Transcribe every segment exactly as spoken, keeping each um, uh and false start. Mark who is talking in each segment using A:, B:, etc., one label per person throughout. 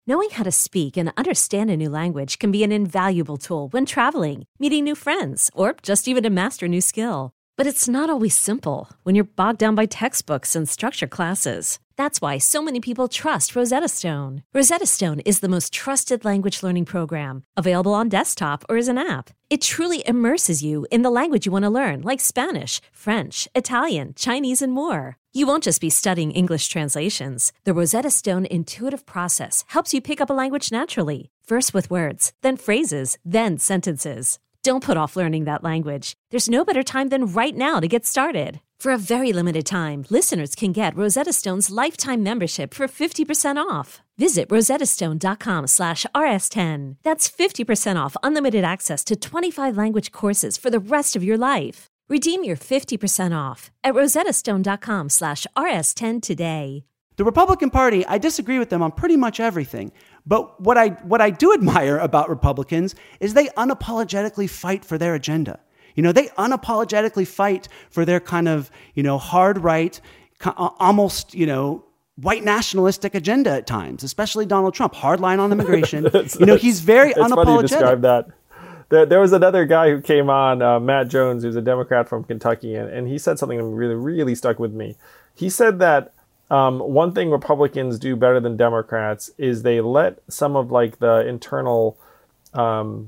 A: Knowing how to speak and understand a new language can be an invaluable tool when traveling, meeting new friends, or just even to master a new skill. But it's not always simple when you're bogged down by textbooks and structured classes. That's why so many people trust Rosetta Stone. Rosetta Stone is the most trusted language learning program, available on desktop or as an app. It truly immerses you in the language you want to learn, like Spanish, French, Italian, Chinese, and more. You won't just be studying English translations. The Rosetta Stone intuitive process helps you pick up a language naturally, first with words, then phrases, then sentences. Don't put off learning that language. There's no better time than right now to get started. For a very limited time, listeners can get Rosetta Stone's lifetime membership for fifty percent off. Visit rosettastone.com slash rs10. That's fifty percent off unlimited access to twenty-five language courses for the rest of your life. Redeem your fifty percent off at rosettastone.com slash rs10 today.
B: The Republican Party, I disagree with them on pretty much everything. But what I what I do admire about Republicans is they unapologetically fight for their agenda. You know, they unapologetically fight for their kind of, you know, hard right, almost, you know, white nationalistic agenda at times, especially Donald Trump, hardline on immigration. You know, he's very
C: it's
B: unapologetic.
C: Funny you describe that. There, there was another guy who came on, uh, Matt Jones, who's a Democrat from Kentucky, and, and he said something that really, really stuck with me. He said that Um, one thing Republicans do better than Democrats is they let some of like the internal um,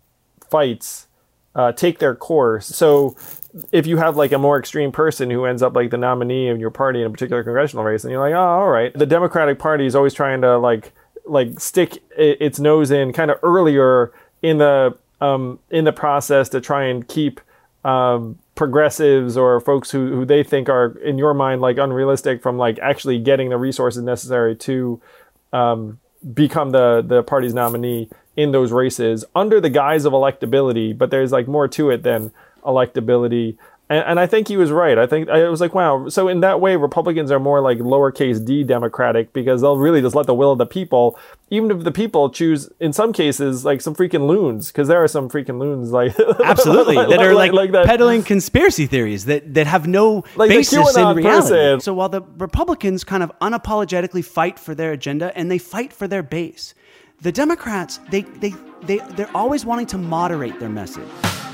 C: fights uh, take their course. So if you have like a more extreme person who ends up like the nominee of your party in a particular congressional race, and you're like, oh, all right. The Democratic Party is always trying to like like stick its nose in kind of earlier in the um, in the process to try and keep um, progressives or folks who, who they think are in your mind like unrealistic from like actually getting the resources necessary to um, become the the party's nominee in those races under the guise of electability. But there's like more to it than electability. And, and I think he was right. I think I was like, wow. So in that way, Republicans are more like lowercase d Democratic because they'll really just let the will of the people, even if the people choose, in some cases, like some freaking loons, because there are some freaking loons like
B: absolutely
C: like,
B: that are
C: like,
B: like,
C: like that.
B: peddling conspiracy theories that that have no
C: like
B: basis in reality.
C: Person.
B: So while the Republicans kind of unapologetically fight for their agenda and they fight for their base, the Democrats they they they they're always wanting to moderate their message.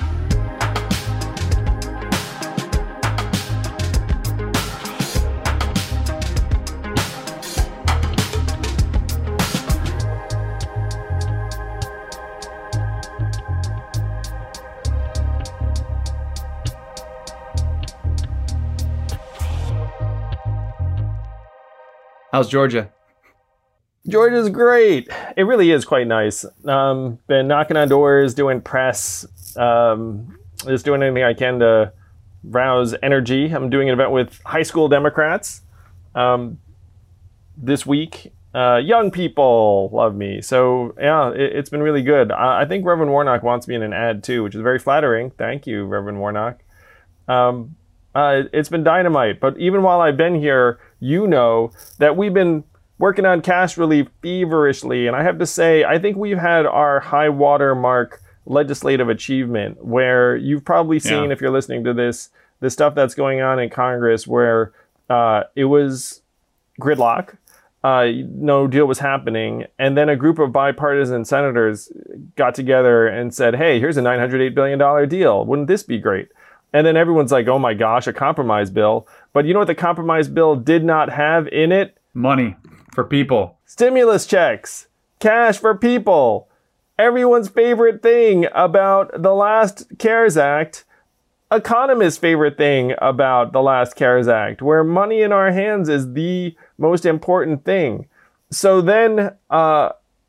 D: How's Georgia?
C: Georgia's great. It really is quite nice. Um, been knocking on doors, doing press, um, just doing anything I can to rouse energy. I'm doing an event with high school Democrats um, this week. Uh, young people love me. So, yeah, it, it's been really good. I, I think Reverend Warnock wants me in an ad, too, which is very flattering. Thank you, Reverend Warnock. Um, uh, it's been dynamite. But even while I've been here, you know that we've been working on cash relief feverishly. And I have to say, I think we've had our high water mark legislative achievement where you've probably seen, yeah. if you're listening to this, the stuff that's going on in Congress where uh, it was gridlock. Uh, no deal was happening. And then a group of bipartisan senators got together and said, hey, here's a nine hundred eight billion dollars deal. Wouldn't this be great? And then everyone's like, oh my gosh, a compromise bill. But you know what the compromise bill did not have in it?
D: Money for people.
C: Stimulus checks. Cash for people. Everyone's favorite thing about the last CARES Act. Economists' favorite thing about the last CARES Act, where money in our hands is the most important thing. So then uh,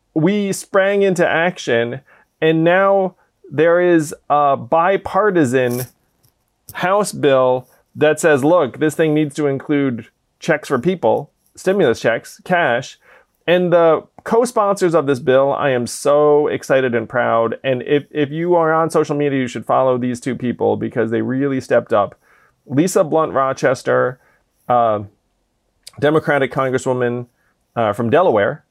C: we sprang into action, and now there is a bipartisan House bill that says, look, this thing needs to include checks for people, stimulus checks, cash. And the co-sponsors of this bill, I am so excited and proud. And if, if you are on social media, you should follow these two people because they really stepped up. Lisa Blunt Rochester, uh, Democratic Congresswoman uh, from Delaware,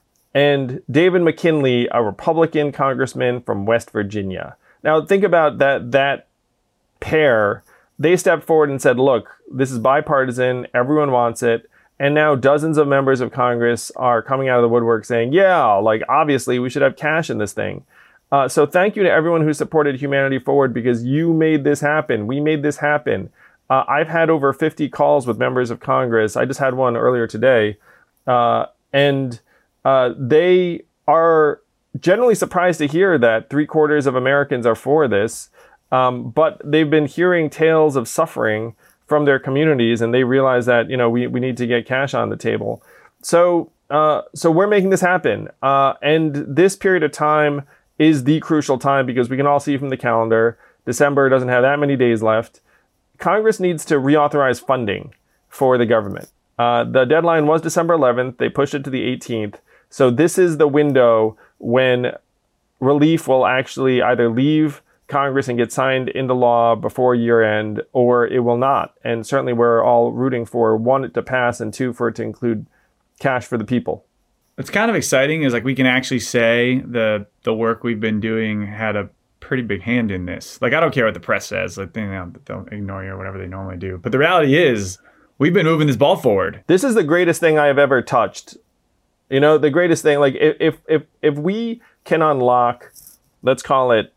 C: and David McKinley, a Republican congressman from West Virginia. Now, think about that, that pair. They stepped forward and said, look, this is bipartisan. Everyone wants it. And now dozens of members of Congress are coming out of the woodwork saying, yeah, like, obviously we should have cash in this thing. Uh, so thank you to everyone who supported Humanity Forward, because you made this happen. We made this happen. Uh, I've had over fifty calls with members of Congress. I just had one earlier today. Uh, and uh, they are generally surprised to hear that three quarters of Americans are for this. Um, but they've been hearing tales of suffering from their communities, and they realize that, you know, we, we need to get cash on the table. So, uh, so we're making this happen. Uh, and this period of time is the crucial time, because we can all see from the calendar, December doesn't have that many days left. Congress needs to reauthorize funding for the government. Uh, the deadline was December eleventh. They pushed it to the eighteenth. So this is the window when relief will actually either leave Congress and get signed into law before year end, or it will not. And certainly we're all rooting for, one, it to pass, and two, for it to include cash for the people.
D: What's kind of exciting is like we can actually say the the work we've been doing had a pretty big hand in this. Like, I don't care what the press says, like, you know, don't ignore you or whatever they normally do. But the reality is we've been moving this ball forward.
C: This is the greatest thing I have ever touched. You know, the greatest thing, like if if if we can unlock, let's call it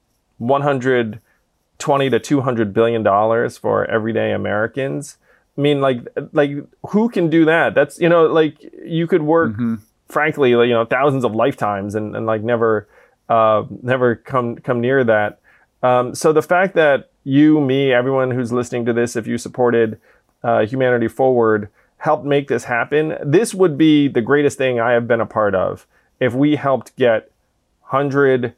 C: one hundred twenty to two hundred billion dollars for everyday Americans. I mean, like, like who can do that? That's, you know, like, you could work, mm-hmm. frankly, you know, thousands of lifetimes and, and like never, uh, never come, come near that. Um, so the fact that you, me, everyone who's listening to this, if you supported uh, Humanity Forward, helped make this happen, this would be the greatest thing I have been a part of. If we helped get hundreds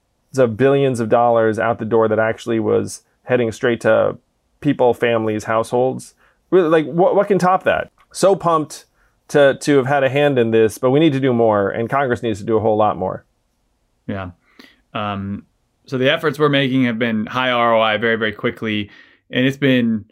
C: of billions of dollars out the door that actually was heading straight to people, families, households. Really, like, what what can top that? So pumped to to have had a hand in this, but we need to do more, and Congress needs to do a whole lot more.
D: Yeah. Um, so the efforts we're making have been high R O I very, very quickly, and it's been.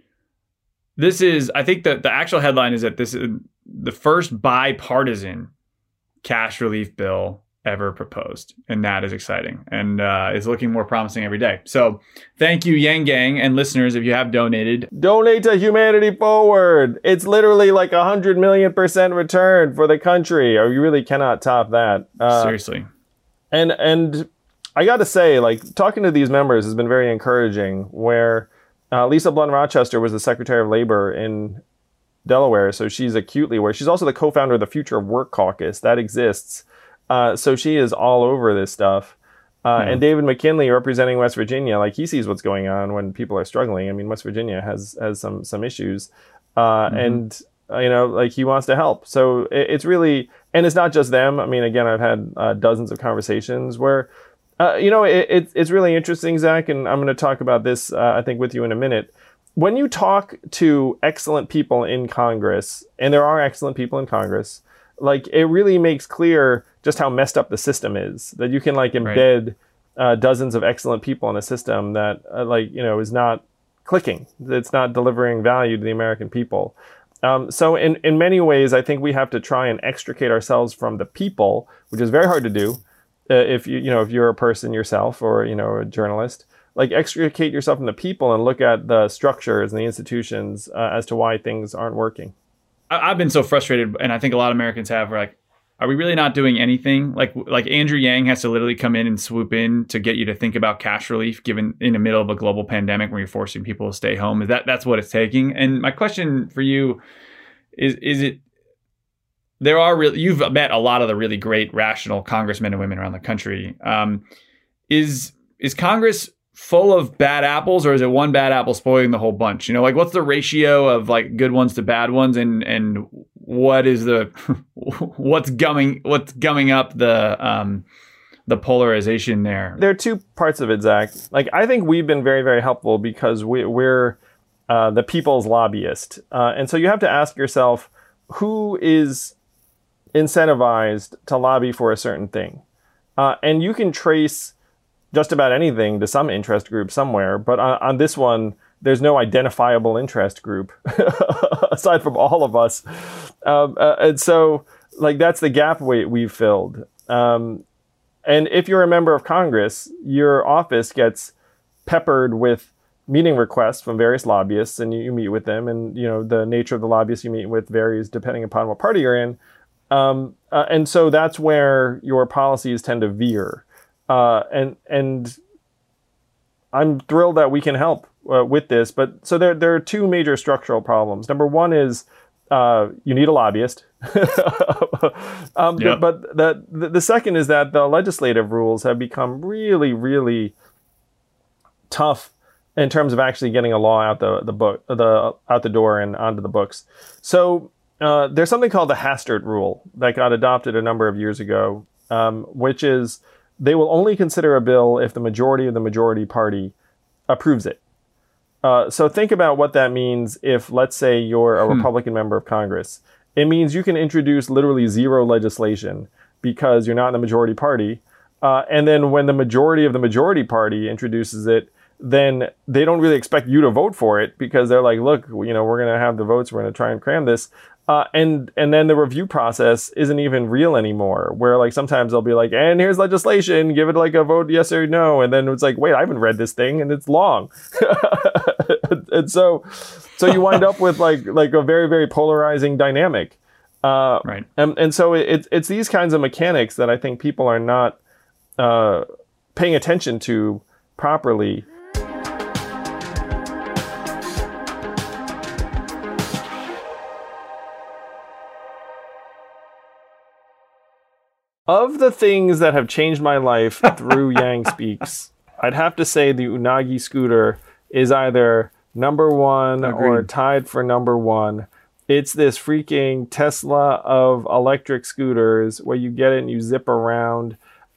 D: This is, I think that the actual headline is that this is the first bipartisan cash relief bill ever proposed. And that is exciting and uh, is looking more promising every day. So thank you, Yang Gang, and listeners, if you have donated.
C: Donate to Humanity Forward. It's literally like a hundred million percent return for the country. Or you really cannot top that. Uh,
D: Seriously.
C: And, and I got to say, like, talking to these members has been very encouraging, where Uh, Lisa Blunt Rochester was the Secretary of Labor in Delaware, so she's acutely aware. She's also the co-founder of the Future of Work Caucus. That exists. Uh, so she is all over this stuff. Uh, mm. And David McKinley, representing West Virginia, like, he sees what's going on when people are struggling. I mean, West Virginia has has some some issues. Uh, mm-hmm. And, uh, you know, like, he wants to help. So it, it's really, and it's not just them. I mean, again, I've had uh, dozens of conversations where, Uh, you know, it, it, it's really interesting, Zach, and I'm going to talk about this, uh, I think, with you in a minute. When you talk to excellent people in Congress, and there are excellent people in Congress, like, it really makes clear just how messed up the system is, that you can, like, embed right. uh, dozens of excellent people in a system that, uh, like, you know, is not clicking. It's not delivering value to the American people. Um, so in, in many ways, I think we have to try and extricate ourselves from the people, which is very hard to do. Uh, if you you know if you're a person yourself, or, you know, a journalist, like, extricate yourself from the people and look at the structures and the institutions uh, as to why things aren't working.
D: I've been so frustrated, and I think a lot of Americans have. We're like, are we really not doing anything? Like like Andrew Yang has to literally come in and swoop in to get you to think about cash relief, given in the middle of a global pandemic where you're forcing people to stay home. Is that that's what it's taking? And my question for you is: Is it? There are really, you've met a lot of the really great, rational congressmen and women around the country. Um, is is Congress full of bad apples, or is it one bad apple spoiling the whole bunch? You know, like, what's the ratio of, like, good ones to bad ones, and and what is the what's gumming what's gumming up the um, the polarization there?
C: There are two parts of it, Zach. Like, I think we've been very, very helpful because we, we're uh, the people's lobbyist, uh, and so you have to ask yourself, who is incentivized to lobby for a certain thing. Uh, and you can trace just about anything to some interest group somewhere, but on, on this one, there's no identifiable interest group aside from all of us. Um, uh, and so, like, that's the gap we, we've filled. Um, and if you're a member of Congress, your office gets peppered with meeting requests from various lobbyists, and you, you meet with them, and you know the nature of the lobbyists you meet with varies depending upon what party you're in, um, uh, and so that's where your policies tend to veer, uh, and and I'm thrilled that we can help uh, with this. But so there there are two major structural problems. Number one is uh, you need a lobbyist, um,
D: yep.
C: but the, the the second is that the legislative rules have become really really tough in terms of actually getting a law out the the book the out the door and onto the books. So uh, there's something called the Hastert rule that got adopted a number of years ago, um, which is they will only consider a bill if the majority of the majority party approves it. Uh, so think about what that means if, let's say, you're a hmm. Republican member of Congress. It means you can introduce literally zero legislation because you're not in the majority party. Uh, and then when the majority of the majority party introduces it, then they don't really expect you to vote for it because they're like, look, you know, we're going to have the votes. We're going to try and cram this. Uh, and and then the review process isn't even real anymore, where like sometimes they'll be like, and here's legislation, give it like a vote yes or no. And then it's like, wait, I haven't read this thing and it's long. and so so you wind up with like like a very, very polarizing dynamic. Uh,
D: right.
C: And, and so it, it's these kinds of mechanics that I think people are not uh, paying attention to properly. Of the things that have changed my life through Yang Speaks, I'd have to say the Unagi scooter is either number one
D: Agreed.
C: or tied for number one. It's this freaking Tesla of electric scooters where you get it and you zip around.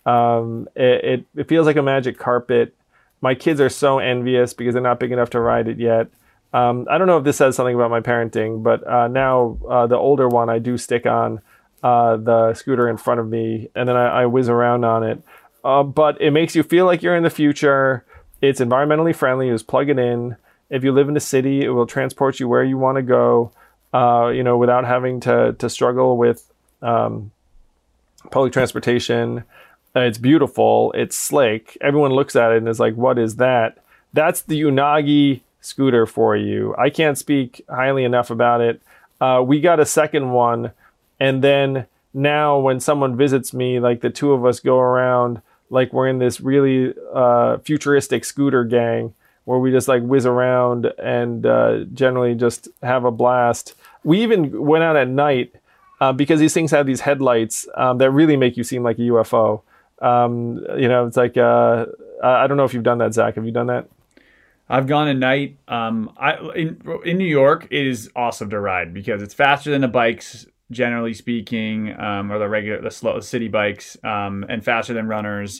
C: Um, it, it, it feels like a magic carpet. My kids are so envious because they're not big enough to ride it yet. Um, I don't know if this says something about my parenting, but uh, now uh, the older one I do stick on Uh, the scooter in front of me, and then I, I whiz around on it. Uh, but it makes you feel like you're in the future. It's environmentally friendly. You just plug it in. If you live in a city, it will transport you where you want to go, uh, you know, without having to to struggle with um, public transportation. Uh, it's beautiful. It's slick. Everyone looks at it and is like, what is that? That's the Unagi scooter for you. I can't speak highly enough about it. Uh, we got a second one. And then now when someone visits me, like the two of us go around, like we're in this really uh, futuristic scooter gang where we just like whiz around and uh, generally just have a blast. We even went out at night uh, because these things have these headlights um, that really make you seem like a U F O. Um, you know, it's like, uh, I don't know if you've done that, Zach. Have you done that?
D: I've gone at night. Um, I in, in New York, it is awesome to ride because it's faster than the bikes, generally speaking, um, or the regular, the slow city bikes, um, and faster than runners.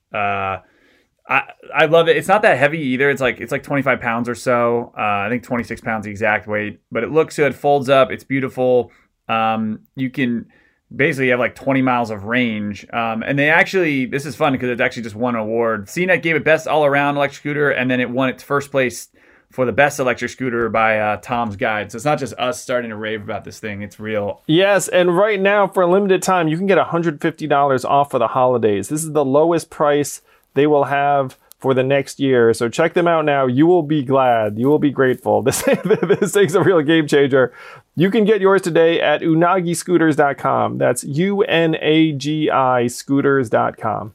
D: Uh, I I love it. It's not that heavy either. It's like it's like twenty-five pounds or so. Uh, I think twenty-six pounds the exact weight, but it looks good. Folds up. It's beautiful. Um, you can basically have like twenty miles of range. Um, and they actually, this is fun because it actually just won an award. C net gave it best all around electric scooter, and then it won its first place for the best electric scooter by uh, Tom's Guide. So it's not just us starting to rave about this thing. It's real.
C: Yes, and right now, for a limited time, you can get one hundred fifty dollars off for the holidays. This is the lowest price they will have for the next year. So check them out now. You will be glad. You will be grateful. This, this thing's a real game changer. You can get yours today at unagi scooters dot com. That's U N A G I scooters dot com.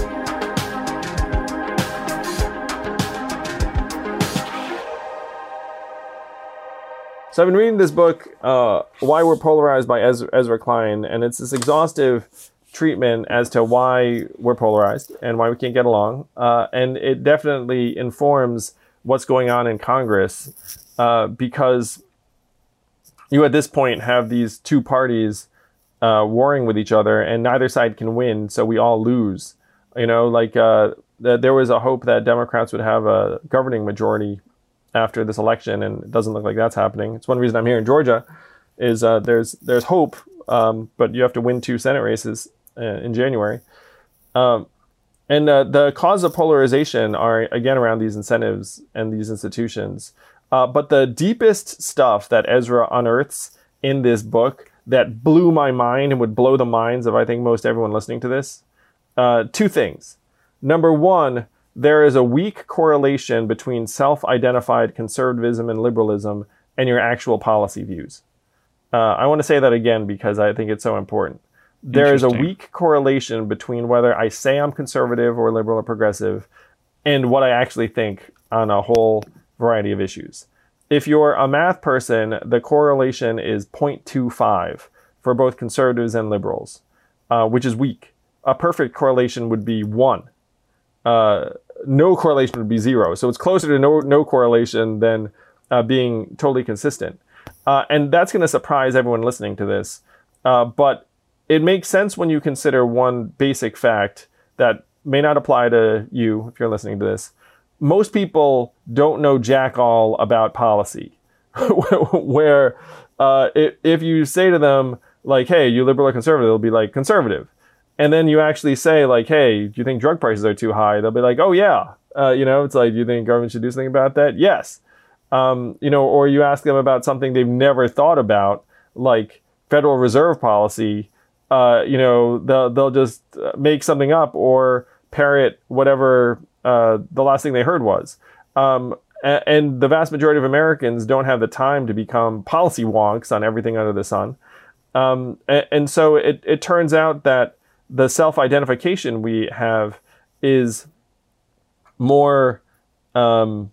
C: So I've been reading this book, uh, Why We're Polarized by Ezra, Ezra Klein, and it's this exhaustive treatment as to why we're polarized and why we can't get along. Uh, and it definitely informs what's going on in Congress uh, because you at this point have these two parties uh, warring with each other and neither side can win, so we all lose. You know, like uh, th- there was a hope that Democrats would have a governing majority after this election, and it doesn't look like that's happening. It's one reason I'm here in Georgia, is uh, there's there's hope, um, but you have to win two Senate races uh, in January. Um, and uh, the cause of polarization are, again, around these incentives and these institutions. Uh, but the deepest stuff that Ezra unearths in this book that blew my mind and would blow the minds of, I think, most everyone listening to this, uh, two things. Number one, there is a weak correlation between self-identified conservatism and liberalism and your actual policy views. Uh, I want to say that again because I think it's so important. There is a weak correlation between whether I say I'm conservative or liberal or progressive and what I actually think on a whole variety of issues. If you're a math person, the correlation is zero point two five for both conservatives and liberals, uh, which is weak. A perfect correlation would be one. Uh, no correlation would be zero. So it's closer to no, no correlation than uh, being totally consistent. Uh, and that's going to surprise everyone listening to this. Uh, but it makes sense when you consider one basic fact that may not apply to you if you're listening to this. Most people don't know jack all about policy. Where uh, if, if you say to them, like, hey, you liberal or conservative, they'll be like, conservative. And then you actually say, like, hey, do you think drug prices are too high? They'll be like, oh, yeah. Uh, you know, it's like, do you think government should do something about that? Yes. Um, you know, or you ask them about something they've never thought about, like Federal Reserve policy. Uh, you know, they'll, they'll just make something up or parrot whatever uh, the last thing they heard was. Um, and, and the vast majority of Americans don't have the time to become policy wonks on everything under the sun. Um, and, and so it, it turns out that the self-identification we have is more um,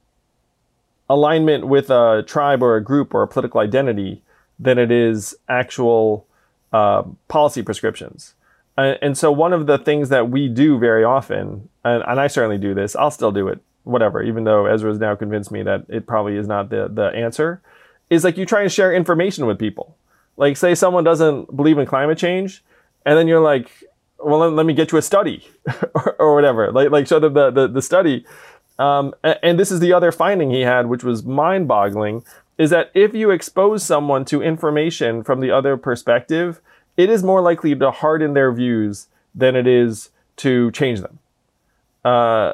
C: alignment with a tribe or a group or a political identity than it is actual uh, policy prescriptions. And, and so one of the things that we do very often, and, and I certainly do this, I'll still do it, whatever, even though Ezra has now convinced me that it probably is not the, the answer, is like you try and share information with people. Like, say someone doesn't believe in climate change, and then you're like, well, let, let me get you a study or, or whatever. Like, like show them the, the, the study. Um, and, and this is the other finding he had, which was mind-boggling, is that if you expose someone to information from the other perspective, it is more likely to harden their views than it is to change them. Uh,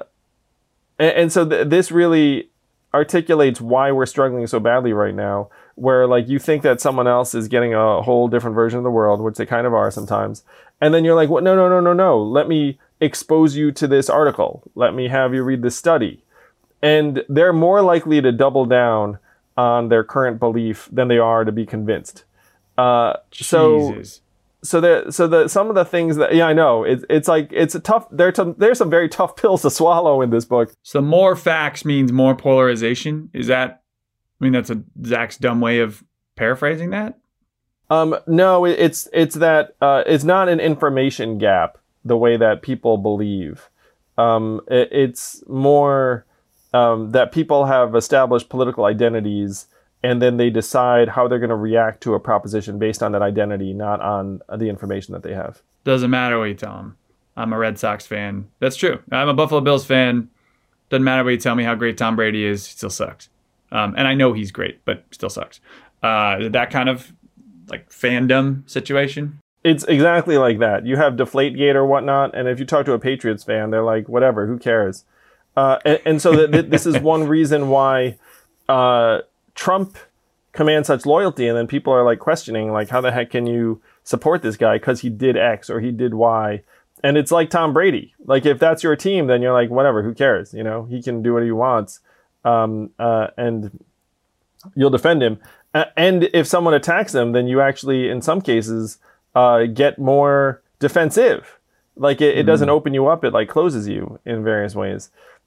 C: and, and so th- this really articulates why we're struggling so badly right now, where like you think that someone else is getting a whole different version of the world, which they kind of are sometimes. And then you're like, well, no, no, no, no, no. Let me expose you to this article. Let me have you read this study. And they're more likely to double down on their current belief than they are to be convinced. Uh, so, so there, so the, some of the things that, yeah, I know it's, it's like, it's a tough, there, t- there's some very tough pills to swallow in this book.
D: So more facts means more polarization. Is that, I mean, that's a Zach's dumb way of paraphrasing that.
C: Um, no, it, it's, it's that, uh, it's not an information gap the way that people believe. Um, it, it's more, um, that people have established political identities and then they decide how they're going to react to a proposition based on that identity, not on the information that they have.
D: Doesn't matter what you tell them. I'm a Red Sox fan. That's true. I'm a Buffalo Bills fan. Doesn't matter what you tell me how great Tom Brady is. He still sucks. Um, and I know he's great, but still sucks. Uh, that kind of like fandom situation.
C: It's exactly like that. You have Deflategate or whatnot. And if you talk to a Patriots fan, they're like, whatever, who cares? Uh, and, and so th- th- this is one reason why uh, Trump commands such loyalty. And then people are like questioning, like, how the heck can you support this guy? Because he did X or he did Y. And it's like Tom Brady. Like, if that's your team, then you're like, whatever, who cares? You know, he can do what he wants. Um, uh, and you'll defend him. Uh, and if someone attacks him, then you actually, in some cases, uh, get more defensive. Like, it, it doesn't open you up. It like closes you in various ways.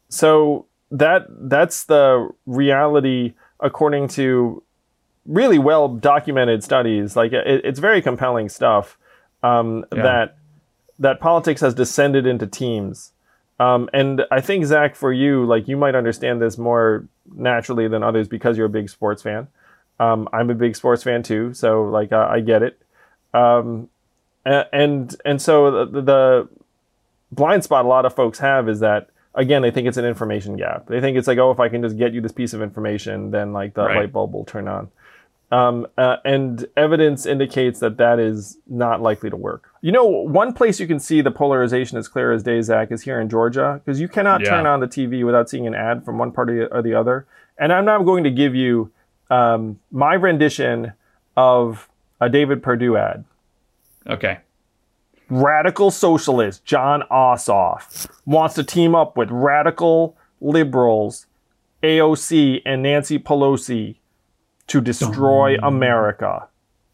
C: So that that's the reality according to really well documented studies. Like, it, it's very compelling stuff. Um, yeah. that that politics has descended into teams. Um, and I think, Zach, for you, like, you might understand this more naturally than others because you're a big sports fan. Um, I'm a big sports fan too, so like uh, I get it. Um, and and so the, the blind spot a lot of folks have is that, again, they think it's an information gap. They think it's like, oh, if I can just get you this piece of information, then like the right. light bulb will turn on. Um, uh, and evidence indicates that that is not likely to work. You know, one place you can see the polarization as clear as day, Zach, is here in Georgia, because you cannot yeah. turn on the T V without seeing an ad from one party or the other. And I'm not going to give you um, my rendition of a David Perdue ad.
D: Okay.
C: radical socialist Jon Ossoff wants to team up with radical liberals A O C and Nancy Pelosi to destroy Dong. America.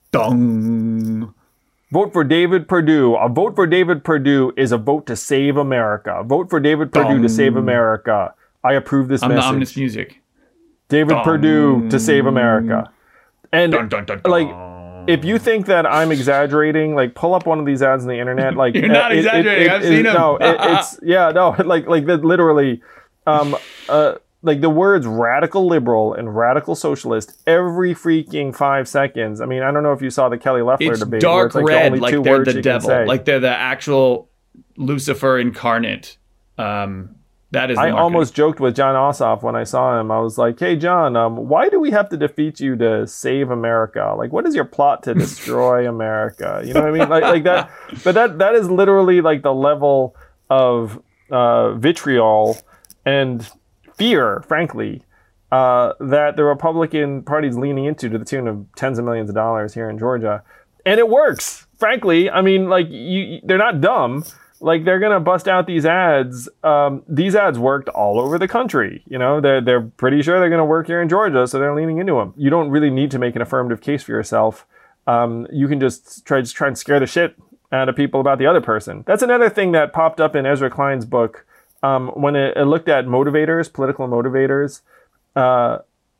D: Dong.
C: Vote for David Perdue. A vote for David Perdue is a vote to save America. Vote for David Perdue Dong. to save America. I approve this
D: I'm
C: message.
D: the ominous music.
C: David Dong. Perdue to save America. And
D: dun, dun, dun, dun.
C: like, if you think that I'm exaggerating, like, pull up one of these ads on the internet. Like,
D: you're not
C: it,
D: exaggerating.
C: It, it,
D: I've
C: it,
D: seen them.
C: No, it, it's yeah, no, like, like that literally. Um, uh, like the words radical liberal and radical socialist every freaking five seconds. I mean, I don't know if you saw the Kelly Loeffler
D: it's
C: debate.
D: Dark
C: it's like
D: red,
C: the
D: like
C: two
D: they're
C: words
D: the
C: you
D: devil,
C: can say.
D: like they're the actual Lucifer incarnate. Um, that is. The
C: I
D: marketing.
C: almost joked with Jon Ossoff when I saw him. I was like, "Hey, John, um, why do we have to defeat you to save America? Like, what is your plot to destroy America? You know what I mean? Like, like that. But that that is literally like the level of uh, vitriol and fear, frankly, uh, that the Republican Party is leaning into to the tune of tens of millions of dollars here in Georgia. And it works, frankly. I mean, like, you, they're not dumb. Like, they're going to bust out these ads. Um, these ads worked all over the country. You know, they're, they're pretty sure they're going to work here in Georgia, so they're leaning into them. You don't really need to make an affirmative case for yourself. Um, you can just try, just try and scare the shit out of people about the other person. That's another thing that popped up in Ezra Klein's book. Um, when it, it looked at motivators, political motivators, uh,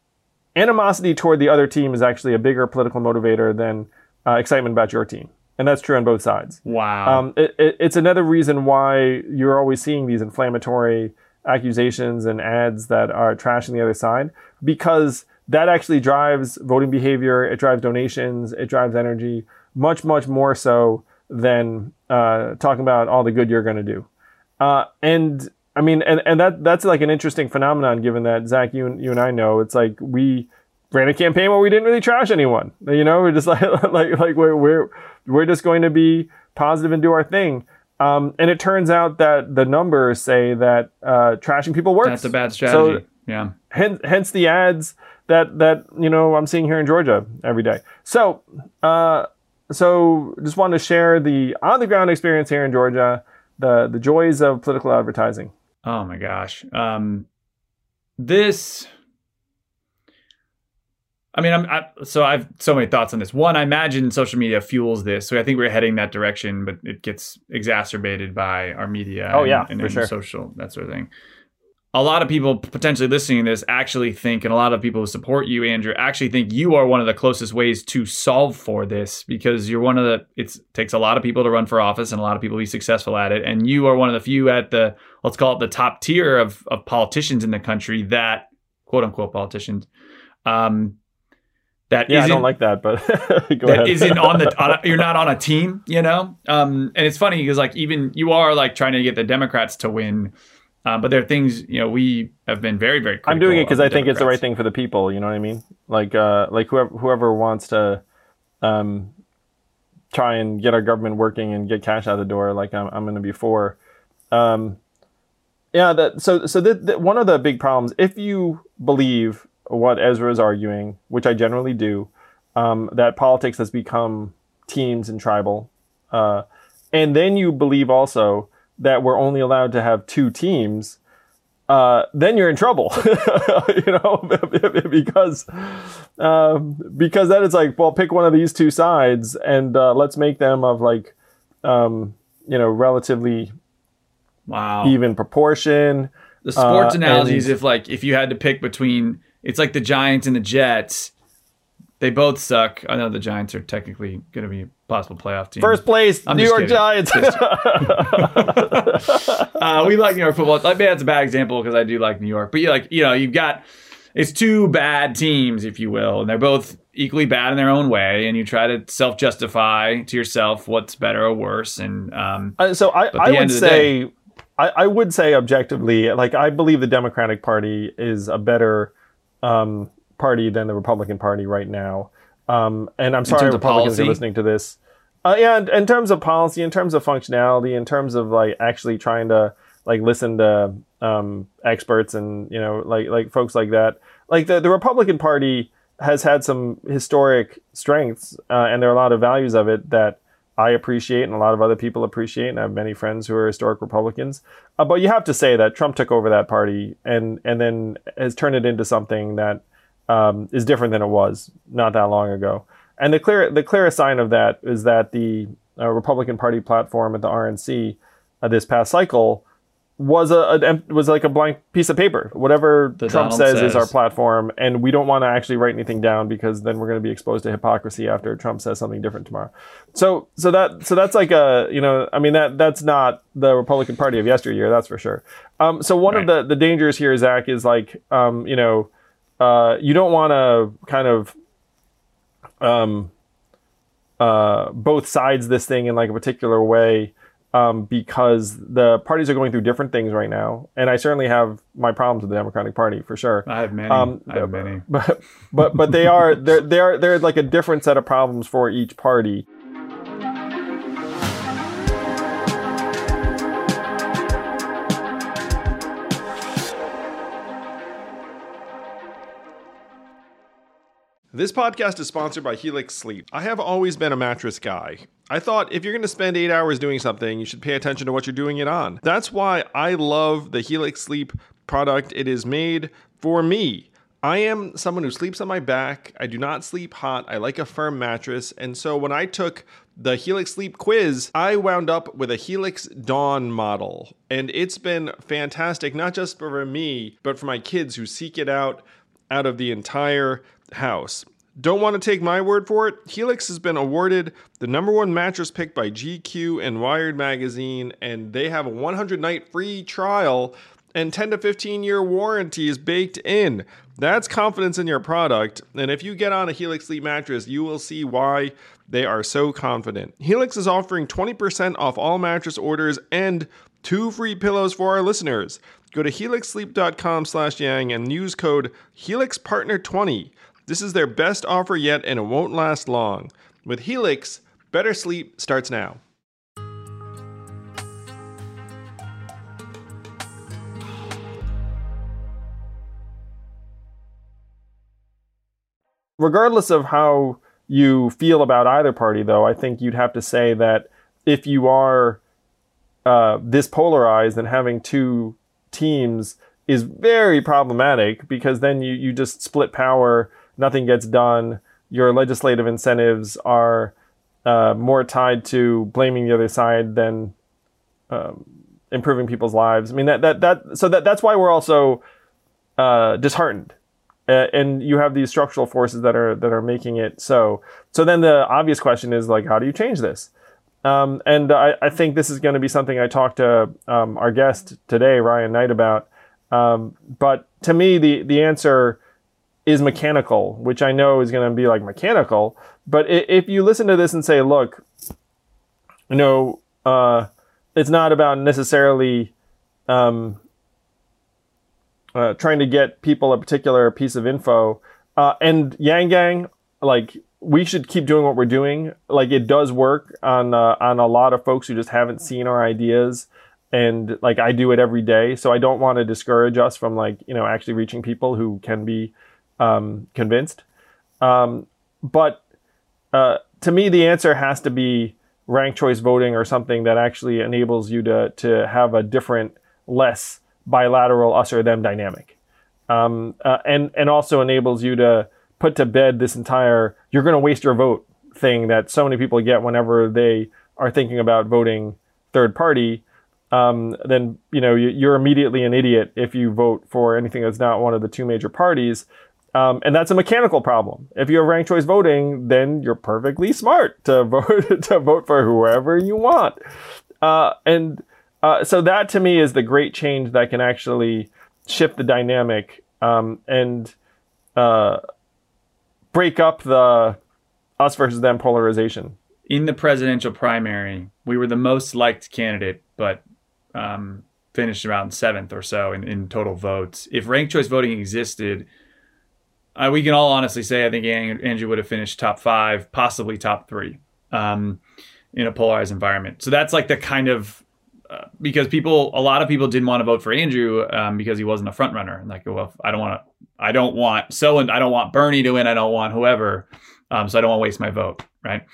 C: animosity toward the other team is actually a bigger political motivator than uh, excitement about your team. And that's true on both sides.
D: Wow.
C: Um, it, it, it's another reason why you're always seeing these inflammatory accusations and ads that are trashing the other side, because that actually drives voting behavior, it drives donations, it drives energy, much, much more so than uh, talking about all the good you're going to do. Uh, and I mean, and, and that that's like an interesting phenomenon, given that, Zach, you, you and I know, it's like we ran a campaign where we didn't really trash anyone. You know, we're just like, like, like we're, we're, we're just going to be positive and do our thing. Um, and it turns out that the numbers say that uh, trashing people works.
D: That's a bad strategy.
C: So,
D: yeah.
C: Hence, hence the ads that, that, you know, I'm seeing here in Georgia every day. So, uh, so just wanted to share the on the ground experience here in Georgia. The the joys of political advertising.
D: Oh my gosh. Um, this, I mean, I'm, I, so I've so many thoughts on this. One, I imagine social media fuels this. So I think we're heading that direction, but it gets exacerbated by our media.
C: Oh
D: and,
C: yeah,
D: and,
C: for
D: and
C: sure.
D: social, that sort of thing. A lot of people potentially listening to this actually think, and a lot of people who support you, Andrew, actually think you are one of the closest ways to solve for this, because you're one of the, it takes a lot of people to run for office and a lot of people to be successful at it. And you are one of the few at the, let's call it the top tier of, of politicians in the country that, quote unquote politicians, um, that
C: yeah, I
D: isn't,
C: don't like that, but go
D: that
C: ahead.
D: isn't on the, on a, you're not on a team, you know? Um, and it's funny because like even you are like trying to get the Democrats to win. Uh, but there are things, you know, we have been very, very critical.
C: I'm doing it because I think
D: Democrats.
C: it's the right thing for the people. You know what I mean? Like, uh, like whoever whoever wants to um, try and get our government working and get cash out the door, like I'm, I'm going to be for. Um, yeah. That so so that, that one of the big problems, if you believe what Ezra is arguing, which I generally do, um, that politics has become teams and tribal, uh, and then you believe also that we're only allowed to have two teams, uh, then you're in trouble, you know, because um, because then it's like, well, pick one of these two sides and uh, let's make them of like, um, you know, relatively
D: wow
C: even proportion.
D: The sports
C: uh,
D: analogy
C: and,
D: is if like if you had to pick between, it's like the Giants and the Jets. They both suck. I know the Giants are technically going to be a possible playoff team.
C: First place,
D: I'm
C: New
D: just
C: York
D: kidding.
C: Giants.
D: uh, we like New York football. Maybe that's a bad example because I do like New York. But you like, you know, you've got, it's two bad teams, if you will, and they're both equally bad in their own way. And you try to self-justify to yourself what's better or worse. And um,
C: uh, so I, I would say, day, I, I would say objectively, like I believe the Democratic Party is a better um, party than the Republican Party right now. Um, and I'm sorry Republicans are listening to this. Uh, yeah, in, in terms of policy, in terms of functionality, in terms of like actually trying to like listen to um, experts and, you know, like like folks like that. Like the, the Republican Party has had some historic strengths uh, and there are a lot of values of it that I appreciate and a lot of other people appreciate, and I have many friends who are historic Republicans. Uh, but you have to say that Trump took over that party and and then has turned it into something that um, is different than it was not that long ago. And the clear the clearest sign of that is that the uh, Republican Party platform at the R N C uh, this past cycle was a, a was like a blank piece of paper. Whatever
D: The
C: Trump
D: Donald
C: says,
D: says
C: is our platform, and we don't want to actually write anything down because then we're going to be exposed to hypocrisy after Trump says something different tomorrow. So so that so that's like a you know I mean that that's not the Republican Party of yesteryear, that's for sure. Um, so one
D: Right.
C: of the the dangers here, Zach, is like um, you know uh, you don't want to kind of um, uh, both sides this thing in like a particular way. Um, because the parties are going through different things right now, and I certainly have my problems with the Democratic Party for sure.
D: I have many.
C: Um,
D: I have many.
C: But but but they are they're they're they're like a different set of problems for each party. This podcast is sponsored by Helix Sleep. I have always been a mattress guy. I thought if you're going to spend eight hours doing something, you should pay attention to what you're doing it on. That's why I love the Helix Sleep product. It is made for me. I am someone who sleeps on my back. I do not sleep hot. I like a firm mattress. And so when I took the Helix Sleep quiz, I wound up with a Helix Dawn model. And it's been fantastic, not just for me, but for my kids who seek it out out of the entire house. Don't want to take my word for it? Helix has been awarded the number one mattress pick by G Q and Wired Magazine, and they have a one hundred night free trial and ten to fifteen year warranty is baked in. That's confidence in your product, and if you get on a Helix Sleep mattress, you will see why they are so confident. Helix is offering twenty percent off all mattress orders and two free pillows for our listeners. Go to helix sleep dot com slash yang and use code helix partner twenty. This is their best offer yet, and it won't last long. With Helix, better sleep starts now. Regardless of how you feel about either party, though, I think you'd have to say that if you are uh, this polarized, then having two teams is very problematic, because then you, you just split power. Nothing gets done. Your legislative incentives are uh, more tied to blaming the other side than um, improving people's lives. I mean, that that that so that that's why we're also uh, disheartened, uh, and you have these structural forces that are that are making it so. So then the obvious question is like, how do you change this? Um, and I, I think this is going to be something I talked to um, our guest today, Ryan Knight, about. Um, but to me, the the answer is mechanical, which I know is going to be like mechanical. But if you listen to this and say, look, you know, uh, it's not about necessarily um, uh, trying to get people a particular piece of info. Uh, and Yang Gang, like, we should keep doing what we're doing. Like, it does work on uh, on a lot of folks who just haven't seen our ideas. And like, I do it every day. So I don't want to discourage us from, like, you know, actually reaching people who can be Um, convinced. Um, but uh, to me, the answer has to be ranked choice voting, or something that actually enables you to to have a different, less bilateral us or them dynamic. Um, uh, and, and also enables you to put to bed this entire you're going to waste your vote thing that so many people get whenever they are thinking about voting third party. Um, then, you know, you, you're immediately an idiot if you vote for anything that's not one of the two major parties. Um, and that's a mechanical problem. If you have ranked choice voting, then you're perfectly smart to vote to vote for whoever you want. Uh, and uh, so that, to me, is the great change that can actually shift the dynamic um, and uh, break up the us versus them polarization.
D: In the presidential primary, we were the most liked candidate, but um, finished around seventh or so in, in total votes. If ranked choice voting existed, Uh, we can all honestly say, I think Andrew would have finished top five, possibly top three, um, in a polarized environment. So that's like the kind of, uh, because people, a lot of people didn't want to vote for Andrew um, because he wasn't a front runner. Like, well, I don't want to, I don't want so, and I don't want Bernie to win. I don't want whoever. Um, so I don't want to waste my vote. Right.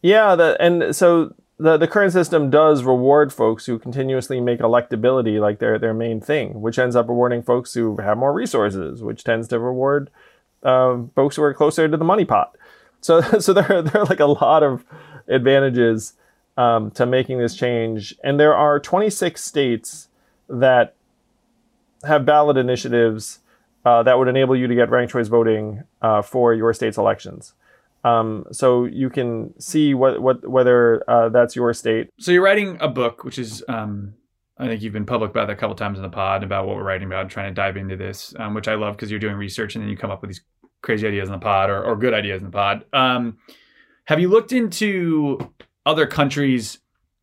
C: Yeah, the, and so the the current system does reward folks who continuously make electability like their their main thing, which ends up rewarding folks who have more resources, which tends to reward um, folks who are closer to the money pot. So so there there are like a lot of advantages um, to making this change, and there are twenty-six states that have ballot initiatives uh, that would enable you to get ranked choice voting uh, for your state's elections. Um, so you can see what, what whether uh, that's your state.
D: So you're writing a book, which is, um, I think you've been public about that a couple times in the pod about what we're writing about, trying to dive into this, um, which I love because you're doing research and then you come up with these crazy ideas in the pod or, or good ideas in the pod. Um, have you looked into other countries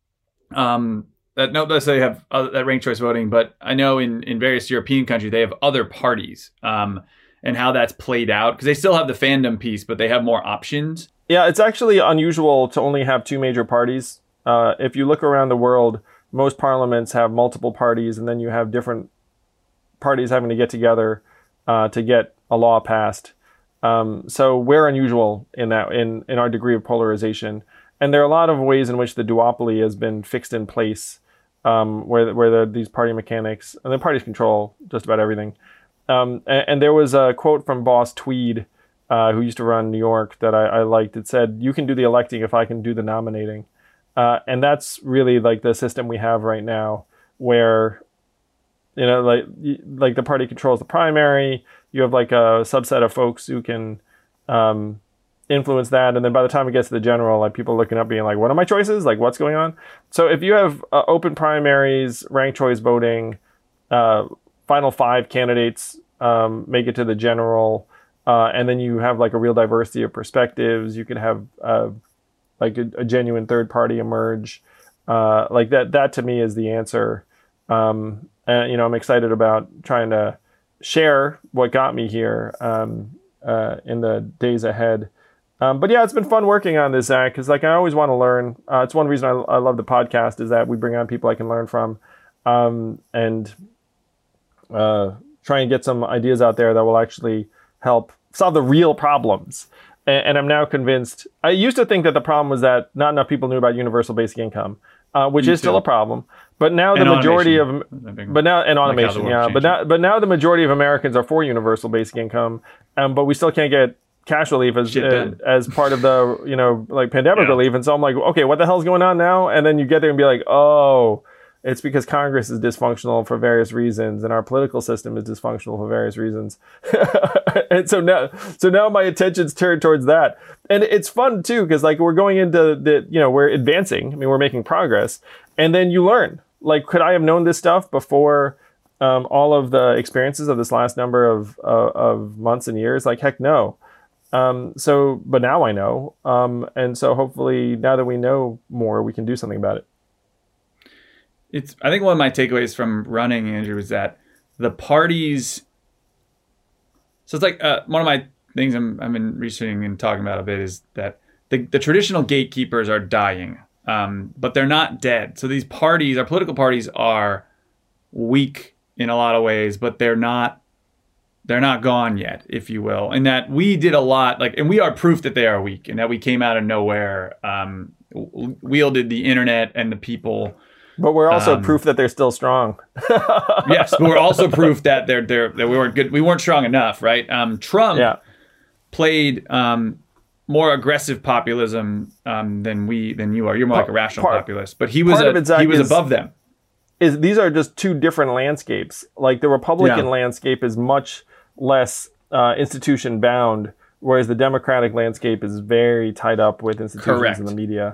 D: um, that don't necessarily have uh, that ranked choice voting, but I know in, in various European countries, they have other parties. Um, and how that's played out, because they still have the fandom piece, but they have more options.
C: Yeah, it's actually unusual to only have two major parties. Uh, if you look around the world, most parliaments have multiple parties, and then you have different parties having to get together uh, to get a law passed. Um, so we're unusual in that in, in our degree of polarization. And there are a lot of ways in which the duopoly has been fixed in place, um, where where the, these party mechanics, and the parties control just about everything. Um, and, and there was a quote from Boss Tweed, uh, who used to run New York, that I, I liked. It said, "You can do the electing if I can do the nominating." Uh, and that's really like the system we have right now, where, you know, like like the party controls the primary. You have like a subset of folks who can um, influence that. And then by the time it gets to the general, like people looking up being like, what are my choices? Like, what's going on? So if you have uh, open primaries, ranked choice voting, uh, final five candidates um, make it to the general, uh, and then you have like a real diversity of perspectives. You could have uh, like a, a genuine third party emerge. Uh, like that, that to me is the answer. Um, and, you know, I'm excited about trying to share what got me here um, uh, in the days ahead. Um, but yeah, it's been fun working on this, Zach, because like I always want to learn. Uh, it's one reason I, I love the podcast is that we bring on people I can learn from, um, and uh, try and get some ideas out there that will actually help solve the real problems. And, and I'm now convinced. I used to think that the problem was that not enough people knew about universal basic income, uh, which Me is too. still a problem. But now
D: and
C: the majority
D: automation.
C: of, but now and automation, like yeah. But now, but now the majority of Americans are for universal basic income, um, but we still can't get cash relief as uh, as part of the you know like pandemic yeah. relief. And so I'm like, okay, what the hell's going on now? And then you get there and be like, oh. It's because Congress is dysfunctional for various reasons, and our political system is dysfunctional for various reasons. And so now, so now my attention's turned towards that, and it's fun too because like we're going into the, you know, we're advancing. I mean, we're making progress, and then you learn. Like, could I have known this stuff before um, all of the experiences of this last number of uh, of months and years? Like, heck, no. Um, so, but now I know, um, and so hopefully now that we know more, we can do something about it.
D: It's. I think one of my takeaways from running, Andrew, is that the parties. So it's like uh, one of my things I'm I've been researching and talking about a bit is that the, the traditional gatekeepers are dying, um, but they're not dead. So these parties, our political parties, are weak in a lot of ways, but they're not they're not gone yet, if you will. And that we did a lot, like, and we are proof that they are weak, and that we came out of nowhere, um, wielded the internet and the people.
C: But we're also
D: um,
C: proof that they're still strong.
D: Yes, but we're also proof that they're they're that we weren't good. We weren't strong enough, right? Um, Trump
C: yeah.
D: played um, more aggressive populism um, than we than you are. You're more part, like a rational part, populist, but he was a, it, Zach, he was is, above them.
C: Is these are just two different landscapes. Like the Republican
D: yeah.
C: landscape is much less uh, institution bound, whereas the Democratic landscape is very tied up with institutions
D: Correct.
C: and the media.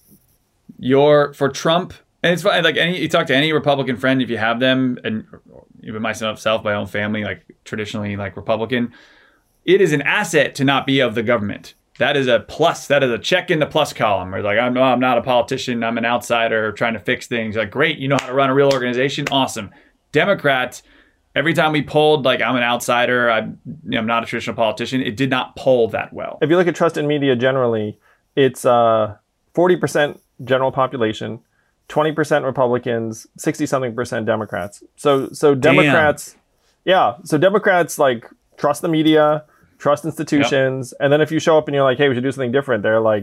D: You're for Trump. And it's fine. Like any, you talk to any Republican friend, if you have them, and even myself, my own family, like traditionally like Republican, it is an asset to not be of the government. That is a plus. That is a check in the plus column. Where like I'm, no, I'm not a politician. I'm an outsider trying to fix things. Like great, you know how to run a real organization. Awesome. Democrats, every time we polled, like I'm an outsider. I'm, you know, I'm not a traditional politician. It did not poll that well.
C: If you look at trust in media generally, it's uh, forty percent general population. twenty percent Republicans, sixty something percent Democrats. So, so Democrats, Damn. yeah. So Democrats like trust the media, trust institutions. Yep. And then if you show up and you're like, hey, we should do something different, they're like,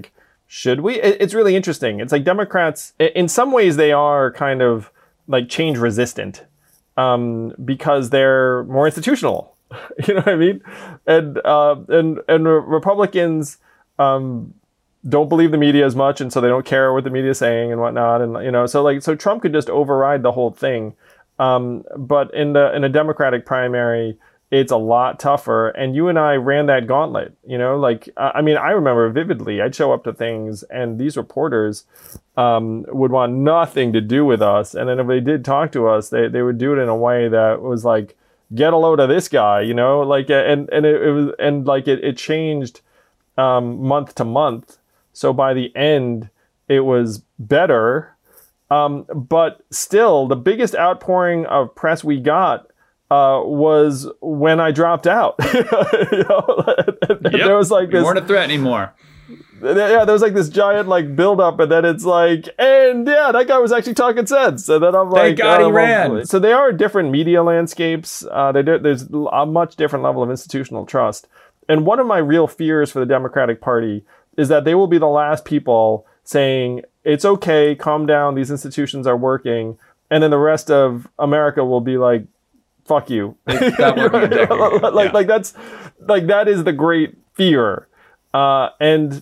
C: should we? It, it's really interesting. It's like Democrats, in some ways, they are kind of like change resistant um, because they're more institutional. You know what I mean? And uh, and and Republicans um, don't believe the media as much, and so they don't care what the media is saying and whatnot. And you know, so like so Trump could just override the whole thing. Um, but in the in a Democratic primary, it's a lot tougher. And you and I ran that gauntlet. You know, like I mean, I remember vividly. I'd show up to things, and these reporters um, would want nothing to do with us. And then if they did talk to us, they they would do it in a way that was like, get a load of this guy. You know, like and and it, it was and like it it changed um, month to month. So by the end, it was better. Um, but still, the biggest outpouring of press we got uh, was when I dropped out. You know?
D: Yep.
C: There was like
D: you
C: this.
D: weren't a threat anymore.
C: Yeah, there was like this giant like build up, and then it's like, and yeah, that guy was actually talking sense. And then I'm like,
D: thank God
C: oh,
D: he ran.
C: So they are different media landscapes. Uh, they do, there's a much different level of institutional trust. And one of my real fears for the Democratic Party is that they will be the last people saying, it's okay, calm down, these institutions are working. And then the rest of America will be like, fuck you.
D: It's not working a decade ago.
C: like,
D: Yeah.
C: like that's, like that is the great fear. Uh, and,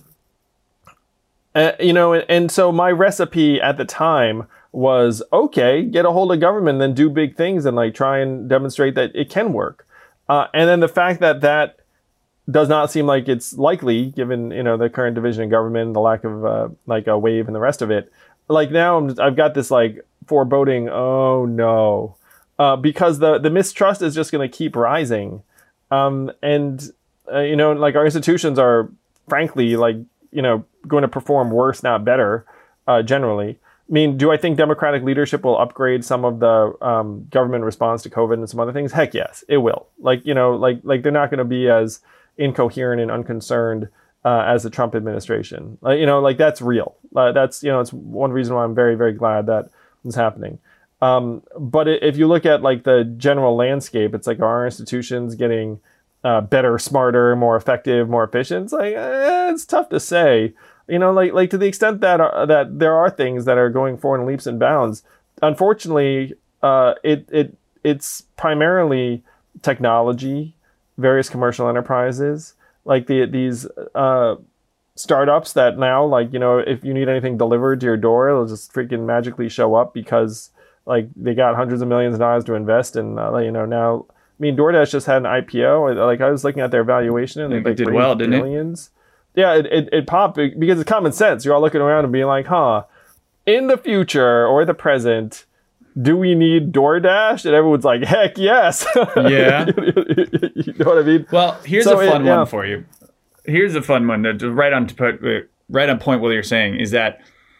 C: uh, you know, and, and so my recipe at the time was, okay, get a hold of government, then do big things and like try and demonstrate that it can work. Uh, and then the fact that that does not seem like it's likely, given you know the current division in government, the lack of uh, like a wave and the rest of it. Like now, I'm just, I've got this like foreboding. Oh no, uh, because the the mistrust is just going to keep rising, um, and uh, you know, like our institutions are frankly like you know going to perform worse, not better, uh, generally. I mean, do I think Democratic leadership will upgrade some of the um, government response to COVID and some other things? Heck yes, it will. Like you know, like like they're not going to be as incoherent and unconcerned uh, as the Trump administration. Uh, you know, like that's real. Uh, that's, you know, it's one reason why I'm very, very glad that is happening. Um, but if you look at like the general landscape, it's like, are our institutions getting uh, better, smarter, more effective, more efficient? It's like, eh, it's tough to say. You know, like like to the extent that uh, that there are things that are going forward in leaps and bounds. Unfortunately, uh, it it it's primarily technology, various commercial enterprises, like the these uh, startups that now, like, you know, if you need anything delivered to your door, it'll just freaking magically show up because, like, they got hundreds of millions of dollars to invest in, uh, you know, now, I mean, DoorDash just had an I P O. Like, I was looking at their valuation, and they
D: They
C: like,
D: did
C: raised
D: well, didn't it?
C: billions. Yeah, it, it, it popped because it's common sense. You're all looking around and being like, huh, in the future or the present, do we need DoorDash? And everyone's like, heck yes.
D: Yeah.
C: You know what I mean?
D: Well, here's
C: So
D: a fun
C: it- yeah.
D: one for you. Here's a fun one that right on to put right on point what you're saying is that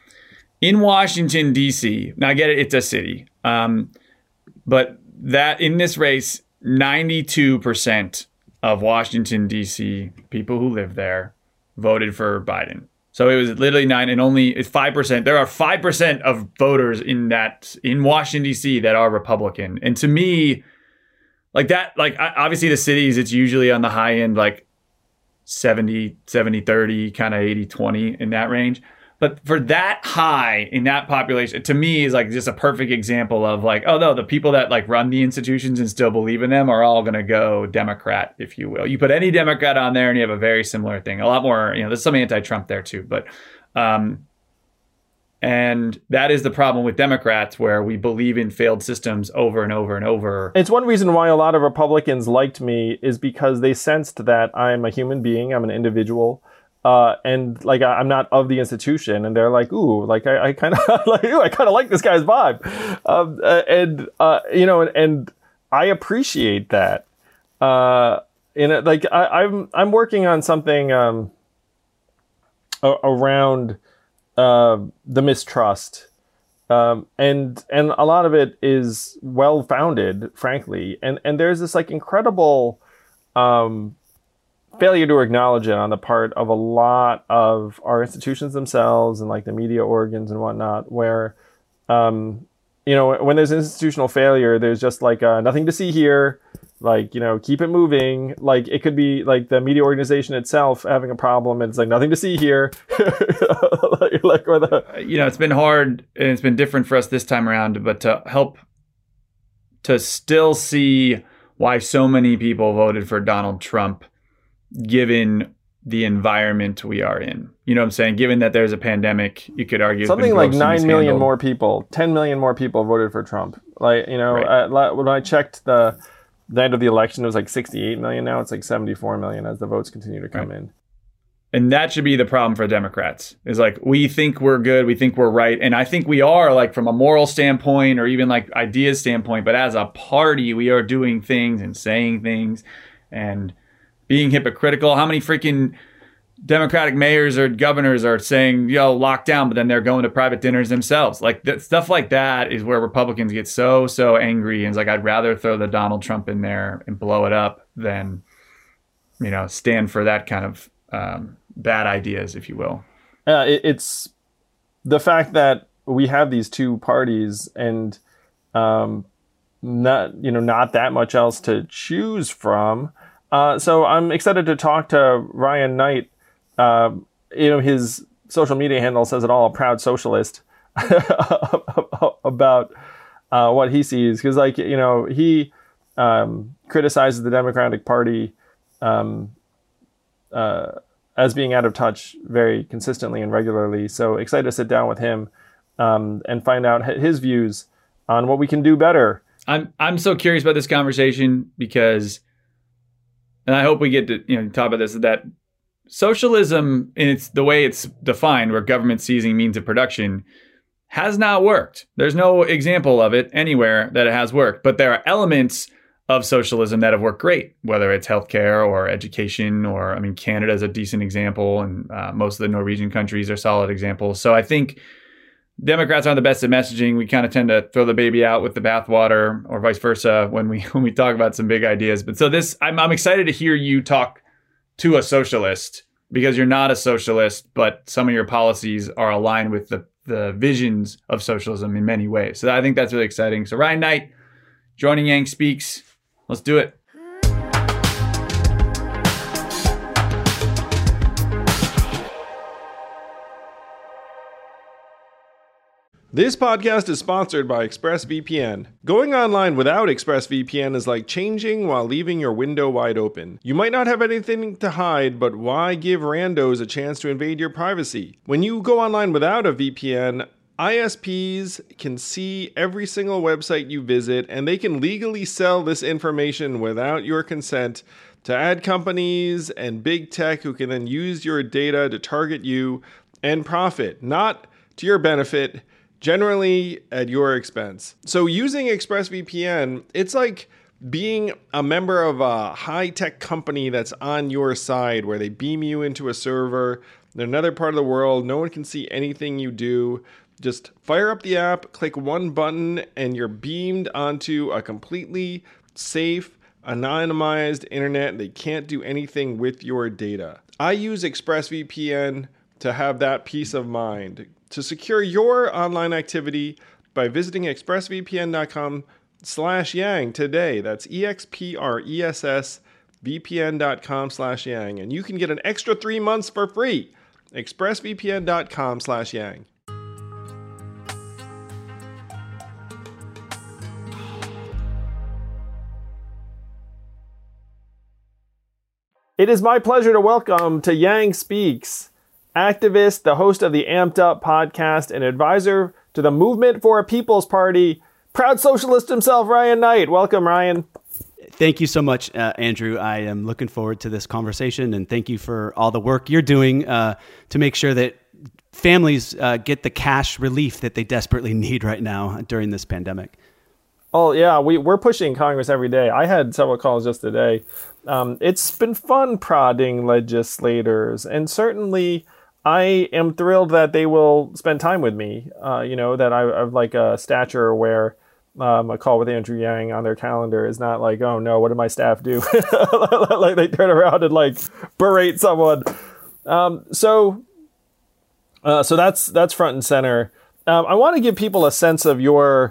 D: in Washington, D C, now I get it, it's a city, um, but that in this race, ninety-two percent of Washington, D C people who live there voted for Biden. So it was literally nine, and only it's five percent. There are five percent of voters in that in Washington, D C that are Republican. And to me, like that, like obviously the cities, it's usually on the high end, like seventy, seventy, thirty, kind of eighty, twenty in that range. But for that high in that population, to me is like just a perfect example of like, oh no, the people that like run the institutions and still believe in them are all going to go Democrat, if you will. You put any Democrat on there and you have a very similar thing. A lot more, you know, there's some anti-Trump there too, but, um, and that is the problem with Democrats, where we believe in failed systems over and over and over.
C: It's one reason why a lot of Republicans liked me is because they sensed that I'm a human being, I'm an individual. Uh, and like I, I'm not of the institution, and they're like, "Ooh, like I, I kind of like, ooh, I kind of like this guy's vibe," um, uh, and uh, you know, and, and I appreciate that. Uh, you know, like I, I'm I'm working on something um, a- around uh, the mistrust, um, and and a lot of it is well founded, frankly, and and there's this like incredible. Um, failure to acknowledge it on the part of a lot of our institutions themselves and like the media organs and whatnot, where, um, you know, when there's institutional failure, there's just like uh, nothing to see here. Like, you know, keep it moving. Like, it could be like the media organization itself having a problem, and it's like nothing to see here. like, like or the
D: you know, it's been hard and it's been different for us this time around, but to help to still see why so many people voted for Donald Trump, given the environment we are in. You know what I'm saying? Given that there's a pandemic, you could argue
C: something like nine million more people, ten million more people voted for Trump. Like, you know, right. uh, when I checked the night of the election, it was like sixty-eight million. Now it's like seventy-four million as the votes continue to come right. in.
D: And that should be the problem for Democrats, is like, we think we're good, we think we're right. And I think we are, like, from a moral standpoint or even like ideas standpoint, but as a party, we are doing things and saying things and being hypocritical. How many freaking Democratic mayors or governors are saying, yo, lock down, but then they're going to private dinners themselves? Like, th- stuff like that is where Republicans get so, so angry. And it's like, I'd rather throw the Donald Trump in there and blow it up than, you know, stand for that kind of um, bad ideas, if you will.
C: Uh, it, it's the fact that we have these two parties and um, not, you know, not that much else to choose from. Uh, so I'm excited to talk to Ryan Knight. Uh, you know, his social media handle says it all, a proud socialist, about uh, what he sees. Because, like, you know, he um, criticizes the Democratic Party um, uh, as being out of touch very consistently and regularly. So excited to sit down with him um, and find out his views on what we can do better.
D: I'm I'm so curious about this conversation because, and I hope we get to, you know, talk about this, that socialism, in its the way it's defined, where government seizing means of production, has not worked. There's no example of it anywhere that it has worked. But there are elements of socialism that have worked great, whether it's healthcare or education, or, I mean, Canada is a decent example, and uh, most of the Norwegian countries are solid examples. So I think Democrats aren't the best at messaging. We kind of tend to throw the baby out with the bathwater, or vice versa, when we when we talk about some big ideas. But so this, I'm I'm excited to hear you talk to a socialist, because you're not a socialist, but some of your policies are aligned with the the visions of socialism in many ways. So I think that's really exciting. So Ryan Knight joining Yang Speaks. Let's do it.
C: This podcast is sponsored by ExpressVPN. Going online without ExpressVPN is like changing while leaving your window wide open. You might not have anything to hide, but why give randos a chance to invade your privacy? When you go online without a V P N, I S Ps can see every single website you visit, and they can legally sell this information without your consent to ad companies and big tech, who can then use your data to target you and profit, not to your benefit, generally at your expense. So using ExpressVPN, it's like being a member of a high-tech company that's on your side, where they beam you into a server in another part of the world. No one can see anything you do. Just fire up the app, click one button, and you're beamed onto a completely safe, anonymized internet. They can't do anything with your data. I use ExpressVPN to have that peace of mind. To secure your online activity by visiting expressvpn.com slash yang today. That's E-X-P-R-E-S-S-V-P-N.com slash yang. And you can get an extra three months for free. expressvpn.com slash yang. It is my pleasure to welcome to Yang Speaks, activist, the host of the Amped Up podcast, and advisor to the Movement for a People's Party, proud socialist himself, Ryan Knight. Welcome, Ryan.
B: Thank you so much, uh, Andrew. I am looking forward to this conversation, and thank you for all the work you're doing uh, to make sure that families uh, get the cash relief that they desperately need right now during this pandemic.
C: Oh, yeah, we, we're pushing Congress every day. I had several calls just today. Um, it's been fun prodding legislators, and certainly I am thrilled that they will spend time with me. Uh, you know, that I have like a stature where um, a call with Andrew Yang on their calendar is not like, oh no, what did my staff do? Like they turn around and like berate someone. Um, so, uh, so that's that's front and center. Um, I want to give people a sense of your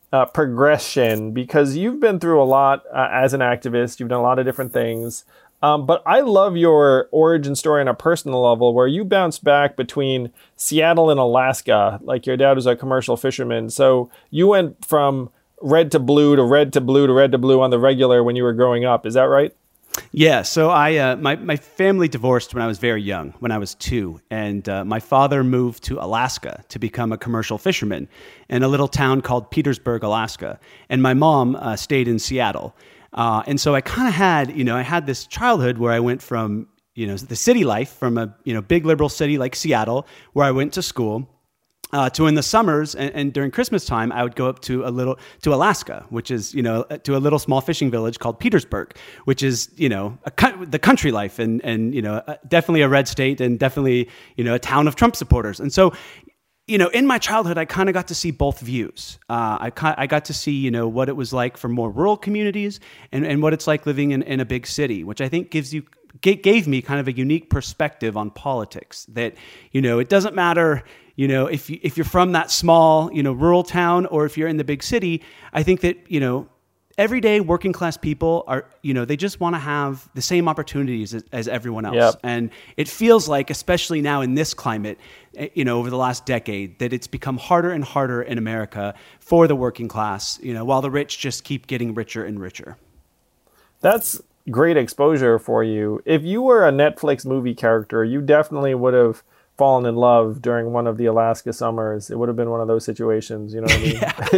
C: uh, progression, because you've been through a lot uh, as an activist. You've done a lot of different things. Um, but I love your origin story on a personal level, where you bounced back between Seattle and Alaska. Like, your dad was a commercial fisherman. So you went from red to blue to red to blue to red to blue on the regular when you were growing up. Is that right?
B: Yeah. So I, uh, my, my family divorced when I was very young, when I was two. And uh, my father moved to Alaska to become a commercial fisherman in a little town called Petersburg, Alaska. And my mom uh, stayed in Seattle. Uh, and so I kind of had, you know, I had this childhood where I went from, you know, the city life, from a, you know, big liberal city like Seattle, where I went to school, uh, to in the summers and, and during Christmas time, I would go up to a little, to Alaska, which is, you know, to a little small fishing village called Petersburg, which is, you know, a, the country life and, and, you know, definitely a red state and definitely, you know, a town of Trump supporters. And so, you know, in my childhood, I kind of got to see both views. Uh, I I got to see, you know, what it was like for more rural communities and, and what it's like living in, in a big city, which I think gives you gave me kind of a unique perspective on politics. That, you know, it doesn't matter, you know, if you, if you're from that small, you know, rural town or if you're in the big city. I think that, you know, everyday working class people are, you know, they just want to have the same opportunities as, as everyone else. Yep. And it feels like, especially now in this climate, you know, over the last decade, that it's become harder and harder in America for the working class, you know, while the rich just keep getting richer and richer.
C: That's great exposure for you. If you were a Netflix movie character, you definitely would have fallen in love during one of the Alaska summers. It would have been one of those situations, you know what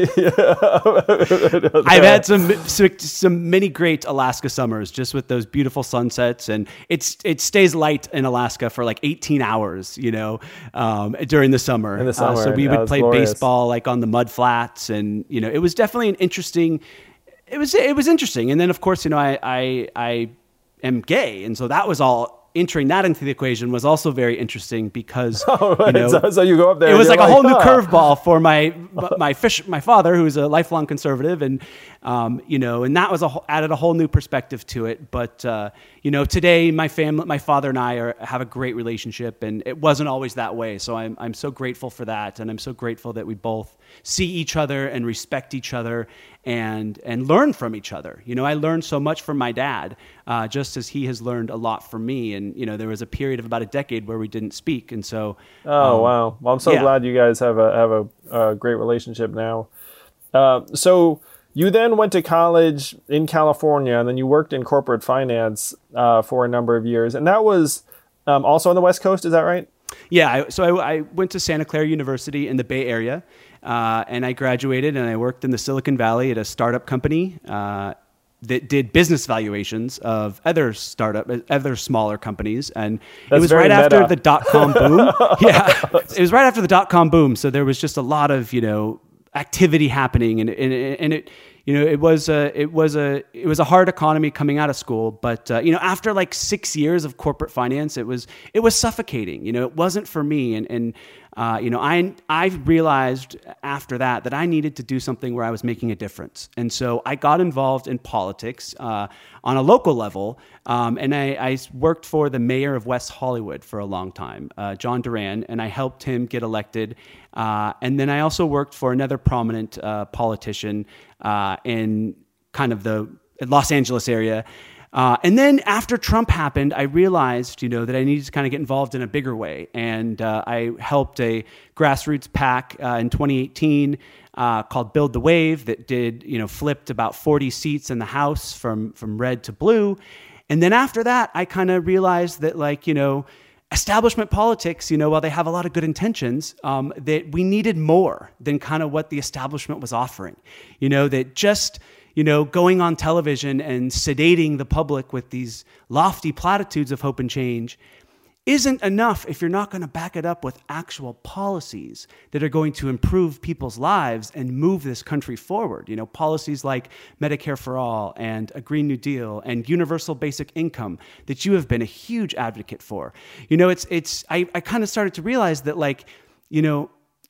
C: I mean?
B: I've had some some many great Alaska summers, just with those beautiful sunsets, and it's it stays light in Alaska for like eighteen hours, you know, um, during the summer.
C: In the summer,
B: uh, so we
C: would
B: play
C: glorious.
B: baseball like on the mud flats, and you know, it was definitely an interesting. It was it was interesting, and then of course, you know, I I, I am gay, and so that was all. Entering that into the equation was also very interesting because,
C: oh, right.
B: you know,
C: so, so you go up there.
B: It was like, like a whole
C: oh.
B: new curveball for my my fish my father, who's a lifelong conservative, and um, you know, and that was a added a whole new perspective to it. But uh, you know, today my family, my father and I are have a great relationship, and it wasn't always that way. So I'm I'm so grateful for that, and I'm so grateful that we both see each other and respect each other and and learn from each other. You know, I learned so much from my dad, uh, just as he has learned a lot from me. And you know, there was a period of about a decade where we didn't speak, and so.
C: Oh
B: um,
C: wow! Well, I'm so
B: yeah.
C: glad you guys have a have a, a great relationship now. Uh, so you then went to college in California, and then you worked in corporate finance uh, for a number of years, and that was um, also on the West Coast. Is that right?
B: Yeah. I, so I, I went to Santa Clara University in the Bay Area. Uh, and I graduated and I worked in the Silicon Valley at a startup company uh, that did business valuations of other startup, other smaller companies. And
C: That's
B: it was
C: very
B: right
C: meta.
B: after the dot-com boom. Yeah, it was right after the dot-com boom. So there was just a lot of, you know, activity happening. And, and, and it, you know, it was a, it was a, it was a hard economy coming out of school. But, uh, you know, after like six years of corporate finance, it was, it was suffocating. You know, it wasn't for me. And, and, Uh, you know, I I realized after that that I needed to do something where I was making a difference. And so I got involved in politics uh, on a local level. Um, and I, I worked for the mayor of West Hollywood for a long time, uh, John Duran, and I helped him get elected. Uh, and then I also worked for another prominent uh, politician uh, in kind of the Los Angeles area. Uh, and then after Trump happened, I realized, you know, that I needed to kind of get involved in a bigger way. And uh, I helped a grassroots PAC uh, in twenty eighteen uh, called Build the Wave that did, you know, flipped about forty seats in the House from, from red to blue. And then after that, I kind of realized that, like, you know, establishment politics, you know, while they have a lot of good intentions, um, that we needed more than kind of what the establishment was offering. You know, that just... you know, going on television and sedating the public with these lofty platitudes of hope and change isn't enough if you're not going to back it up with actual policies that are going to improve people's lives and move this country forward. You know, policies like Medicare for All and a Green New Deal and universal basic income that you have been a huge advocate for. You know, it's, it's, I, I kind of started to realize that, like, you know,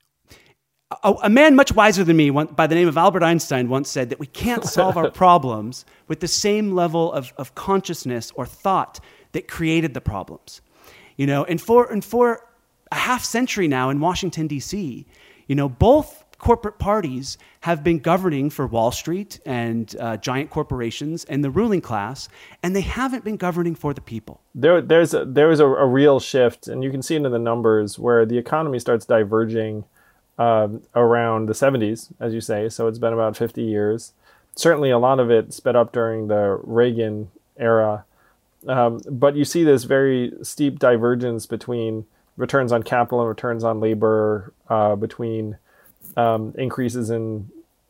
B: A, a man much wiser than me, by the name of Albert Einstein, once said that we can't solve our problems with the same level of, of consciousness or thought that created the problems. You know, and for and for a half century now in Washington, D C, you know, both corporate parties have been governing for Wall Street and uh, giant corporations and the ruling class, and they haven't been governing for the people.
C: There, there's a, there was a, a real shift, and you can see it in the numbers, where the economy starts diverging um, around the seventies, as you say. So it's been about fifty years. Certainly a lot of it sped up during the Reagan era. Um, but you see this very steep divergence between returns on capital and returns on labor, uh, between um, increases in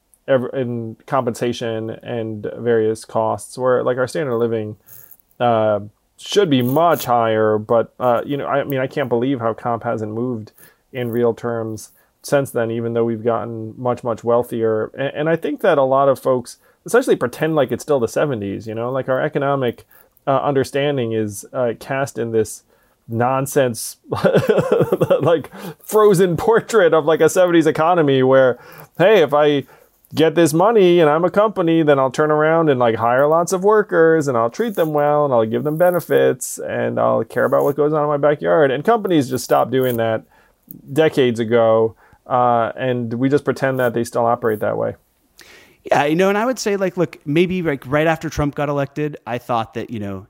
C: in compensation and various costs, where like our standard of living uh, should be much higher. But, uh, you know, I mean, I can't believe how comp hasn't moved in real terms since then, even though we've gotten much, much wealthier. And, and I think that a lot of folks essentially pretend like it's still the seventies, you know, like our economic uh, understanding is uh, cast in this nonsense, like frozen portrait of like a seventies economy where, hey, if I get this money and I'm a company, then I'll turn around and like hire lots of workers and I'll treat them well and I'll give them benefits and I'll care about what goes on in my backyard. And companies just stopped doing that decades ago. Uh, and we just pretend that they still operate that way.
B: Yeah, you know, and I would say, like, look, maybe like right after Trump got elected, I thought that, you know,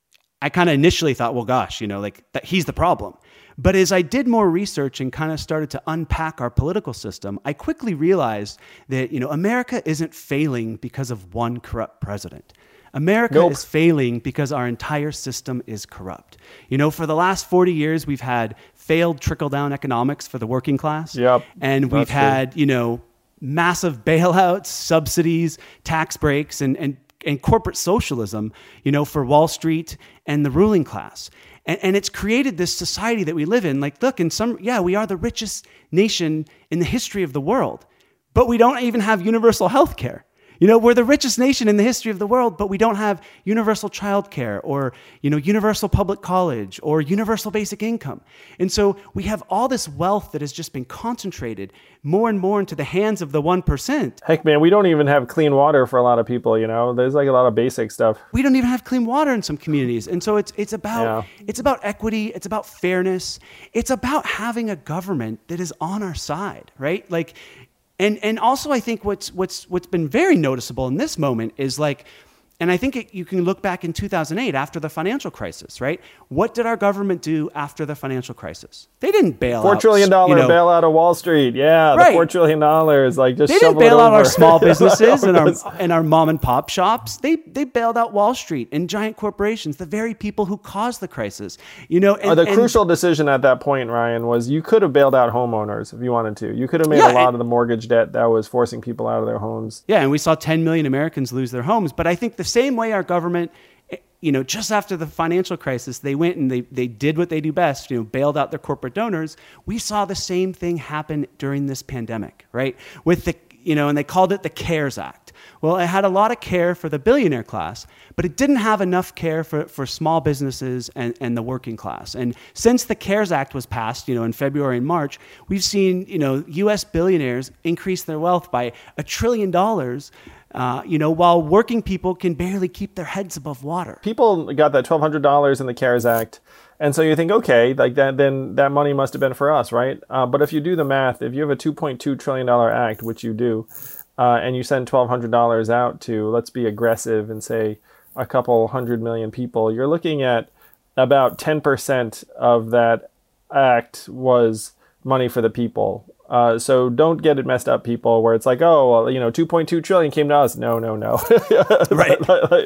B: I kind of initially thought, well, gosh, you know, like that he's the problem. But as I did more research and kind of started to unpack our political system, I quickly realized that, you know, America isn't failing because of one corrupt president. America nope. is failing because our entire system is corrupt. You know, for the last forty years, we've had failed trickle-down economics for the working class.
C: Yep.
B: And we've had, true. you know, massive bailouts, subsidies, tax breaks, and, and, and corporate socialism, you know, for Wall Street and the ruling class. And, and it's created this society that we live in. Like, look, in some, yeah, we are the richest nation in the history of the world, but we don't even have universal health care. You know, we're the richest nation in the history of the world, but we don't have universal childcare or, you know, universal public college or universal basic income. And so we have all this wealth that has just been concentrated more and more into the hands of the one percent.
C: Heck, man, we don't even have clean water for a lot of people, you know. There's like a lot of basic stuff.
B: We don't even have clean water in some communities. And so it's it's about yeah. it's about equity, it's about fairness. It's about having a government that is on our side, right? Like And and also I think what's what's what's been very noticeable in this moment is like, and I think it, you can look back in two thousand eight after the financial crisis, right? What did our government do after the financial crisis? They didn't bail
C: Four
B: out,
C: trillion dollar
B: you know,
C: bailout of Wall Street. Yeah,
B: right.
C: the four trillion dollars, like just
B: they didn't bail out our small businesses and our and our mom and pop shops. They they bailed out Wall Street and giant corporations, the very people who caused the crisis. You know, and,
C: uh, the
B: and,
C: crucial decision at that point, Ryan, was you could have bailed out homeowners if you wanted to. You could have made
B: yeah,
C: a lot
B: and,
C: of the mortgage debt that was forcing people out of their homes.
B: Yeah, and we saw ten million Americans lose their homes. But I think the same way our government, you know, just after the financial crisis, they went and they they did what they do best, you know, bailed out their corporate donors. We saw the same thing happen during this pandemic, right? With the, you know, and they called it the CARES Act. Well, it had a lot of care for the billionaire class, but it didn't have enough care for, for small businesses and, and the working class. And since the CARES Act was passed, you know, in February and March, we've seen, you know, U S billionaires increase their wealth by a trillion dollars. Uh, you know, while working people can barely keep their heads above water.
C: People got that twelve hundred dollars in the CARES Act. And so you think, okay, like that, then that money must have been for us, right? Uh, but if you do the math, if you have a two point two trillion dollars act, which you do, uh, and you send twelve hundred dollars out to, let's be aggressive and say a couple hundred million people, you're looking at about ten percent of that act was money for the people. Uh, so don't get it messed up, people, where it's like, oh, well, you know, two point two trillion came to us. No, no, no.
B: Right.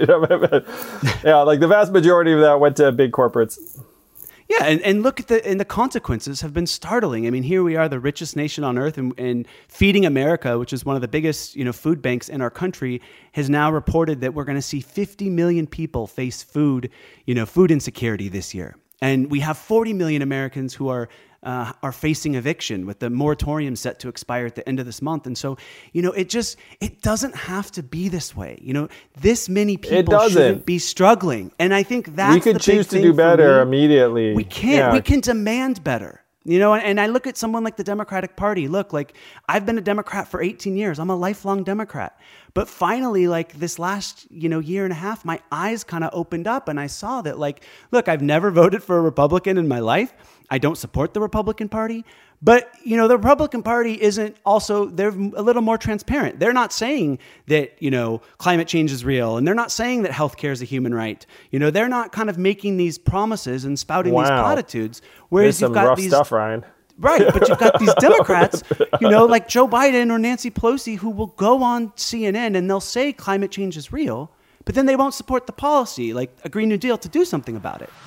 C: Yeah, like the vast majority of that went to big corporates.
B: Yeah, and, and look at the and the consequences have been startling. I mean, here we are, the richest nation on earth, and, and Feeding America, which is one of the biggest, you know, food banks in our country, has now reported that we're going to see fifty million people face food, you know, food insecurity this year. And we have forty million Americans who are uh, are facing eviction with the moratorium set to expire at the end of this month. And so, you know, it just, it doesn't have to be this way. You know, this many people shouldn't be struggling. And I think that's
C: we could
B: the
C: choose
B: big
C: to
B: thing
C: do better
B: me.
C: immediately.
B: We can't.
C: Yeah.
B: We can demand better. You know, and, and I look at someone like the Democratic Party. Look, like I've been a Democrat for eighteen years. I'm a lifelong Democrat. But finally, like this last, you know, year and a half, my eyes kind of opened up and I saw that, like, look, I've never voted for a Republican in my life. I don't support the Republican Party, But, you know, the Republican Party isn't also, they're a little more transparent. They're not saying that, you know, climate change is real, and they're not saying that healthcare is a human right. You know, they're not kind of making these promises and spouting wow. these platitudes. Whereas
C: There's
B: you've
C: some
B: got
C: rough
B: these
C: stuff, Ryan.
B: Right, but you've got these Democrats, you know, like Joe Biden or Nancy Pelosi, who will go on C N N and they'll say climate change is real, but then they won't support the policy, like a Green New Deal, to do something about it.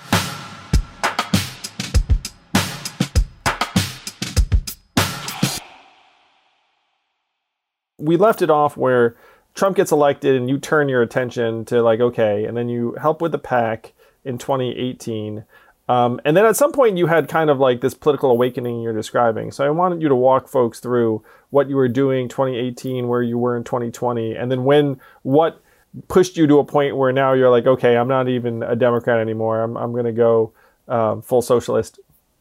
C: We left it off where Trump gets elected and you turn your attention to like, okay, and then you help with the PAC in twenty eighteen. Um, and then at some point you had kind of like this political awakening you're describing. So I wanted you to walk folks through what you were doing twenty eighteen, where you were in twenty twenty, and then when, what pushed you to a point where now you're like, okay, I'm not even a Democrat anymore. I'm I'm going to go um, full socialist.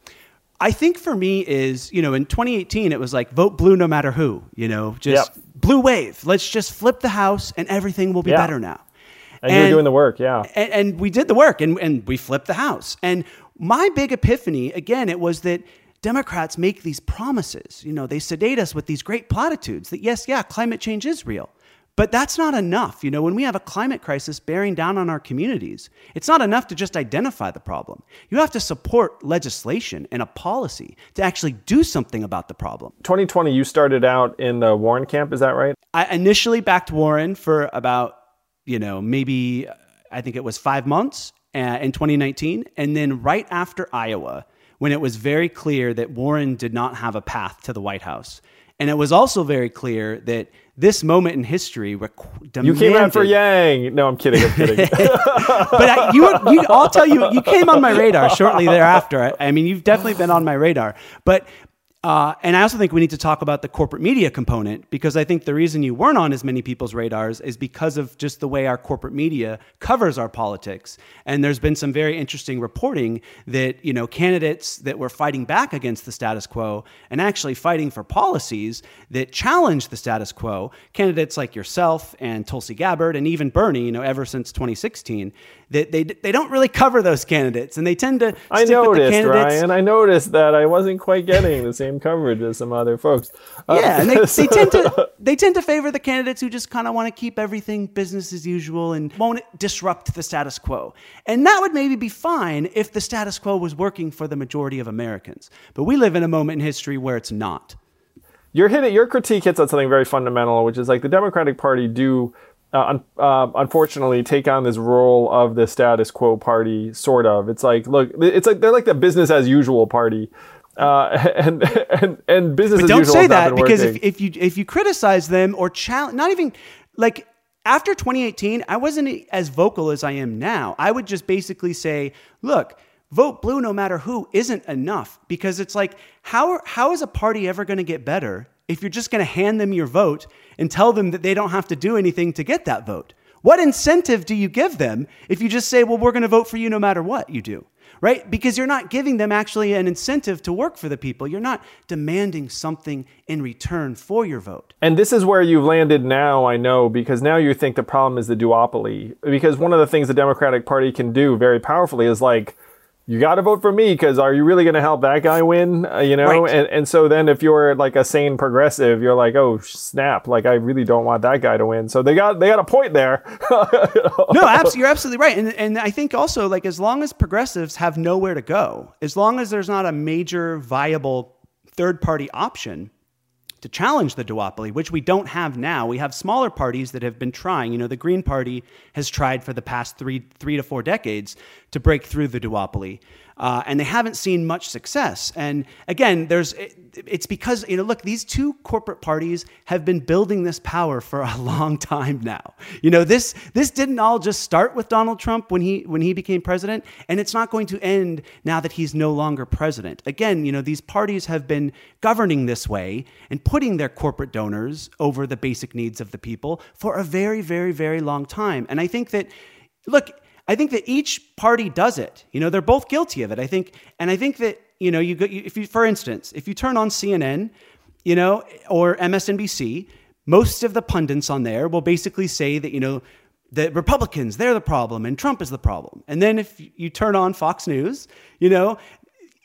B: I think for me is, you know, in twenty eighteen, it was like vote blue no matter who, you know, just yep. blue wave. Let's just flip the house and everything will be yeah. better now.
C: And, and you were doing the work, yeah.
B: And, and we did the work and, and we flipped the house. And my big epiphany, again, it was that Democrats make these promises. You know, they sedate us with these great platitudes that, yes, yeah, climate change is real. But that's not enough. You know, when we have a climate crisis bearing down on our communities, it's not enough to just identify the problem. You have to support legislation and a policy to actually do something about the problem.
C: twenty twenty, you started out in the Warren camp, is that right?
B: I initially backed Warren for about, you know, maybe, I think it was five months uh, in twenty nineteen. And then right after Iowa, when it was very clear that Warren did not have a path to the White House. And it was also very clear that this moment in history requ- demanded...
C: You came out for Yang. No, I'm kidding. I'm kidding.
B: But I, you, you, I'll tell you, you came on my radar shortly thereafter. I, I mean, you've definitely been on my radar. But Uh, and I also think we need to talk about the corporate media component, because I think the reason you weren't on as many people's radars is because of just the way our corporate media covers our politics. And there's been some very interesting reporting that, you know, candidates that were fighting back against the status quo and actually fighting for policies that challenge the status quo, candidates like yourself and Tulsi Gabbard and even Bernie, you know, ever since twenty sixteen, that they they don't really cover those candidates, and they tend to stick
C: I noticed,
B: with the candidates.
C: Ryan, I noticed that I wasn't quite getting the same coverage as some other folks.
B: Uh, yeah, and they, they tend to they tend to favor the candidates who just kind of want to keep everything business as usual and won't disrupt the status quo. And that would maybe be fine if the status quo was working for the majority of Americans. But we live in a moment in history where it's not.
C: Your hit, your critique hits on something very fundamental, which is like the Democratic Party do Uh, un- uh, unfortunately take on this role of the status quo party, sort of. It's like, look, it's like they're like the business as usual party, uh, and and and business
B: but
C: as
B: don't
C: usual.
B: Don't say
C: has not
B: that,
C: been
B: because
C: working.
B: if, if you if you criticize them or challenge, not even like after twenty eighteen, I wasn't as vocal as I am now. I would just basically say, look, vote blue no matter who isn't enough, because it's like, how how is a party ever going to get better if you're just going to hand them your vote and tell them that they don't have to do anything to get that vote? What incentive do you give them if you just say, well, we're going to vote for you no matter what you do, right? Because you're not giving them actually an incentive to work for the people. You're not demanding something in return for your vote.
C: And this is where you've landed now, I know, because now you think the problem is the duopoly. Because one of the things the Democratic Party can do very powerfully is like, you got to vote for me, because are you really going to help that guy win? Uh, you know, right. and and so then if you're like a sane progressive, you're like, oh snap, like I really don't want that guy to win. So they got they got a point there.
B: You know? No, absolutely, you're absolutely right, and and I think also like as long as progressives have nowhere to go, as long as there's not a major viable third party option to challenge the duopoly, which we don't have now. We have smaller parties that have been trying. You know, the Green Party has tried for the past three, three to four decades to break through the duopoly, uh, and they haven't seen much success. And again, there's it, it's because, you know, look, these two corporate parties have been building this power for a long time now. You know, this this didn't all just start with Donald Trump when he when he became president, and it's not going to end now that he's no longer president. Again, you know, these parties have been governing this way and putting their corporate donors over the basic needs of the people for a very, very, very long time. And I think that, look, I think that each party does it. You know, they're both guilty of it, I think. And I think that, you know, you go, if you, for instance, if you turn on C N N, you know, or M S N B C, most of the pundits on there will basically say that, you know, the Republicans, they're the problem and Trump is the problem. And then if you turn on Fox News, you know,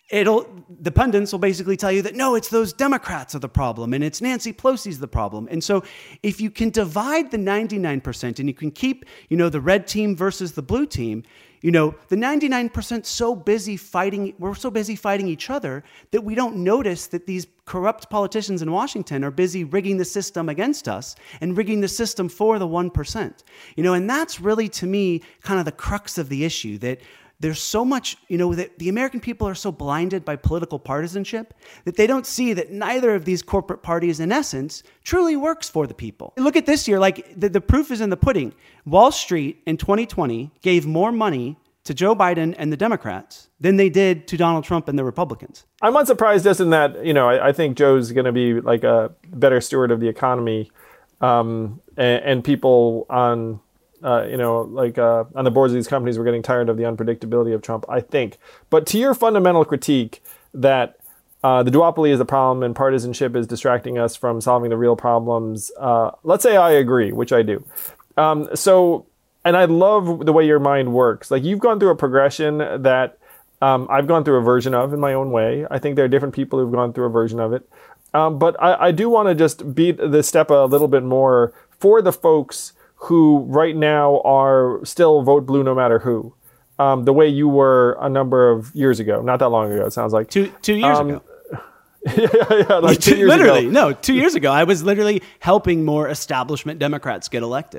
B: it'll the pundits will basically tell you that no, it's those Democrats are the problem and it's Nancy Pelosi's the problem. And so if you can divide the ninety-nine percent and you can keep, you know, the red team versus the blue team, you know, the ninety-nine percent so busy fighting, we're so busy fighting each other that we don't notice that these corrupt politicians in Washington are busy rigging the system against us and rigging the system for the one percent. You know, and that's really, to me, kind of the crux of the issue, that there's so much, you know, that the American people are so blinded by political partisanship that they don't see that neither of these corporate parties, in essence, truly works for the people. Look at this year, like the, the proof is in the pudding. Wall Street in twenty twenty gave more money to Joe Biden and the Democrats than they did to Donald Trump and the Republicans.
C: I'm unsurprised just in that, you know, I, I think Joe's going to be like a better steward of the economy, um, and, and people on... Uh, you know, like uh, on the boards of these companies, we're getting tired of the unpredictability of Trump, I think. But to your fundamental critique that uh, the duopoly is the problem and partisanship is distracting us from solving the real problems, uh, let's say I agree, which I do. Um, so, and I love the way your mind works. Like, you've gone through a progression that um, I've gone through a version of in my own way. I think there are different people who've gone through a version of it. Um, but I, I do want to just beat the step a little bit more for the folks who right now are still vote blue no matter who, um, the way you were a number of years ago, not that long ago, it sounds like.
B: Two two years
C: um,
B: ago.
C: yeah, yeah, like two years
B: literally,
C: ago.
B: no, two years ago. I was literally helping more establishment Democrats get elected.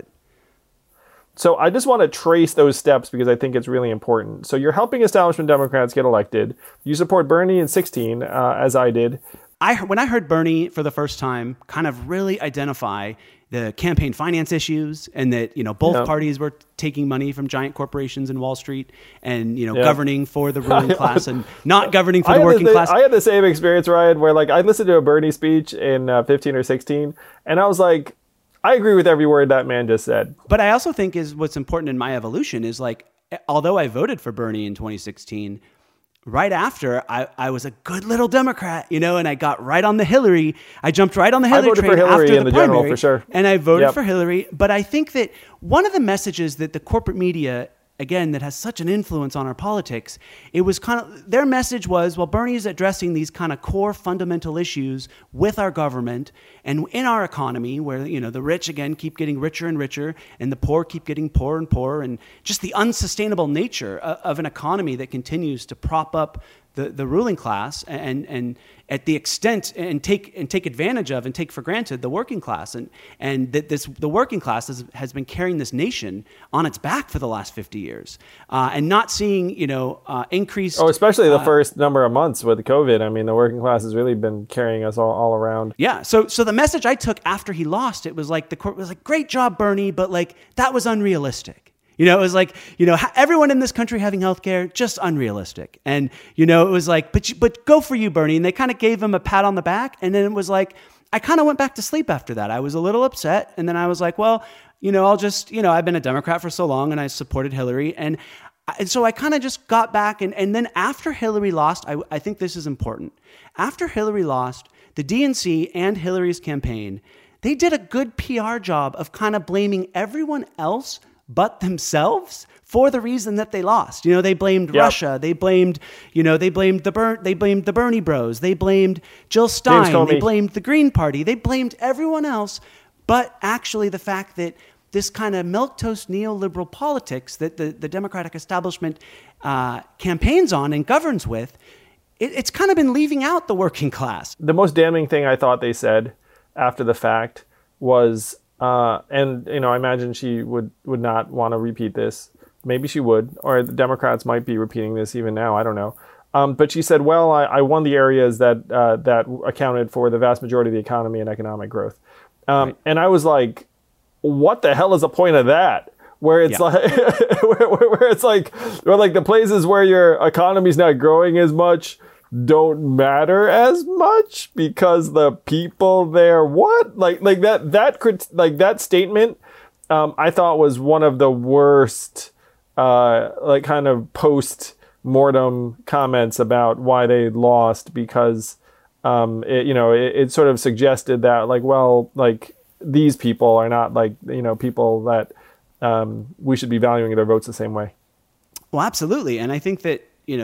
C: So I just want to trace those steps because I think it's really important. So you're helping establishment Democrats get elected. You support Bernie in sixteen, uh, as I did.
B: I when I heard Bernie for the first time kind of really identify the campaign finance issues and that, you know, both
C: yeah.
B: parties were taking money from giant corporations in Wall Street and, you know,
C: yeah.
B: governing for the ruling class and not governing for
C: I
B: the working
C: the,
B: class.
C: I had the same experience, Ryan, where like I listened to a Bernie speech in uh, fifteen or sixteen and I was like, I agree with every word that man just said.
B: But I also think is what's important in my evolution is like, although I voted for Bernie in twenty sixteen, right after, I, I was a good little Democrat, you know, and I got right on the Hillary. I jumped right on the Hillary
C: I voted
B: train
C: for Hillary
B: after
C: in
B: the,
C: the
B: primary,
C: general, for sure.
B: And I voted
C: Yep.
B: for Hillary. But I think that one of the messages that the corporate media, again, that has such an influence on our politics, it was kind of, their message was, well, Bernie is addressing these kind of core fundamental issues with our government and in our economy where, you know, the rich, again, keep getting richer and richer and the poor keep getting poorer and poorer, and just the unsustainable nature of, of an economy that continues to prop up the, the ruling class and, and at the extent and take and take advantage of and take for granted the working class, and and that this the working class has, has been carrying this nation on its back for the last fifty years, uh, and not seeing, you know, uh, increased.
C: Oh, especially the
B: uh,
C: first number of months with COVID. I mean, the working class has really been carrying us all, all around.
B: Yeah. So so the message I took after he lost, it was like the court was like, great job, Bernie, but like that was unrealistic. You know, it was like, you know, everyone in this country having healthcare, just unrealistic. And, you know, it was like, but you, but go for you, Bernie. And they kind of gave him a pat on the back. And then it was like, I kind of went back to sleep after that. I was a little upset. And then I was like, well, you know, I'll just, you know, I've been a Democrat for so long and I supported Hillary. And, and so I kind of just got back. And, and then after Hillary lost, I, I think this is important. After Hillary lost, the D N C and Hillary's campaign, they did a good P R job of kind of blaming everyone else but themselves for the reason that they lost. You know, they blamed
C: yep.
B: Russia. They blamed, you know, they blamed the Ber- they blamed the Bernie Bros. They blamed Jill Stein. They blamed the Green Party. They blamed everyone else, but actually the fact that this kind of milquetoast neoliberal politics that the, the Democratic establishment uh, campaigns on and governs with, it, it's kind of been leaving out the working class.
C: The most damning thing I thought they said after the fact was, Uh, and, you know, I imagine she would, would not want to repeat this. Maybe she would, or the Democrats might be repeating this even now. I don't know. Um, but she said, well, I, I won the areas that uh, that accounted for the vast majority of the economy and economic growth. Um, right. And I was like, what the hell is the point of that? Where it's yeah. like, where, where, where it's like, where like the places where your economy's not growing as much don't matter as much because the people there, what? Like, like that, that, like that statement, um, I thought was one of the worst, uh, like kind of post-mortem comments about why they lost because, um, it, you know, it, it sort of suggested that like, well, like these people are not like, you know, people that, um, we should be valuing their votes the same way.
B: Well, absolutely. And I think that, you know,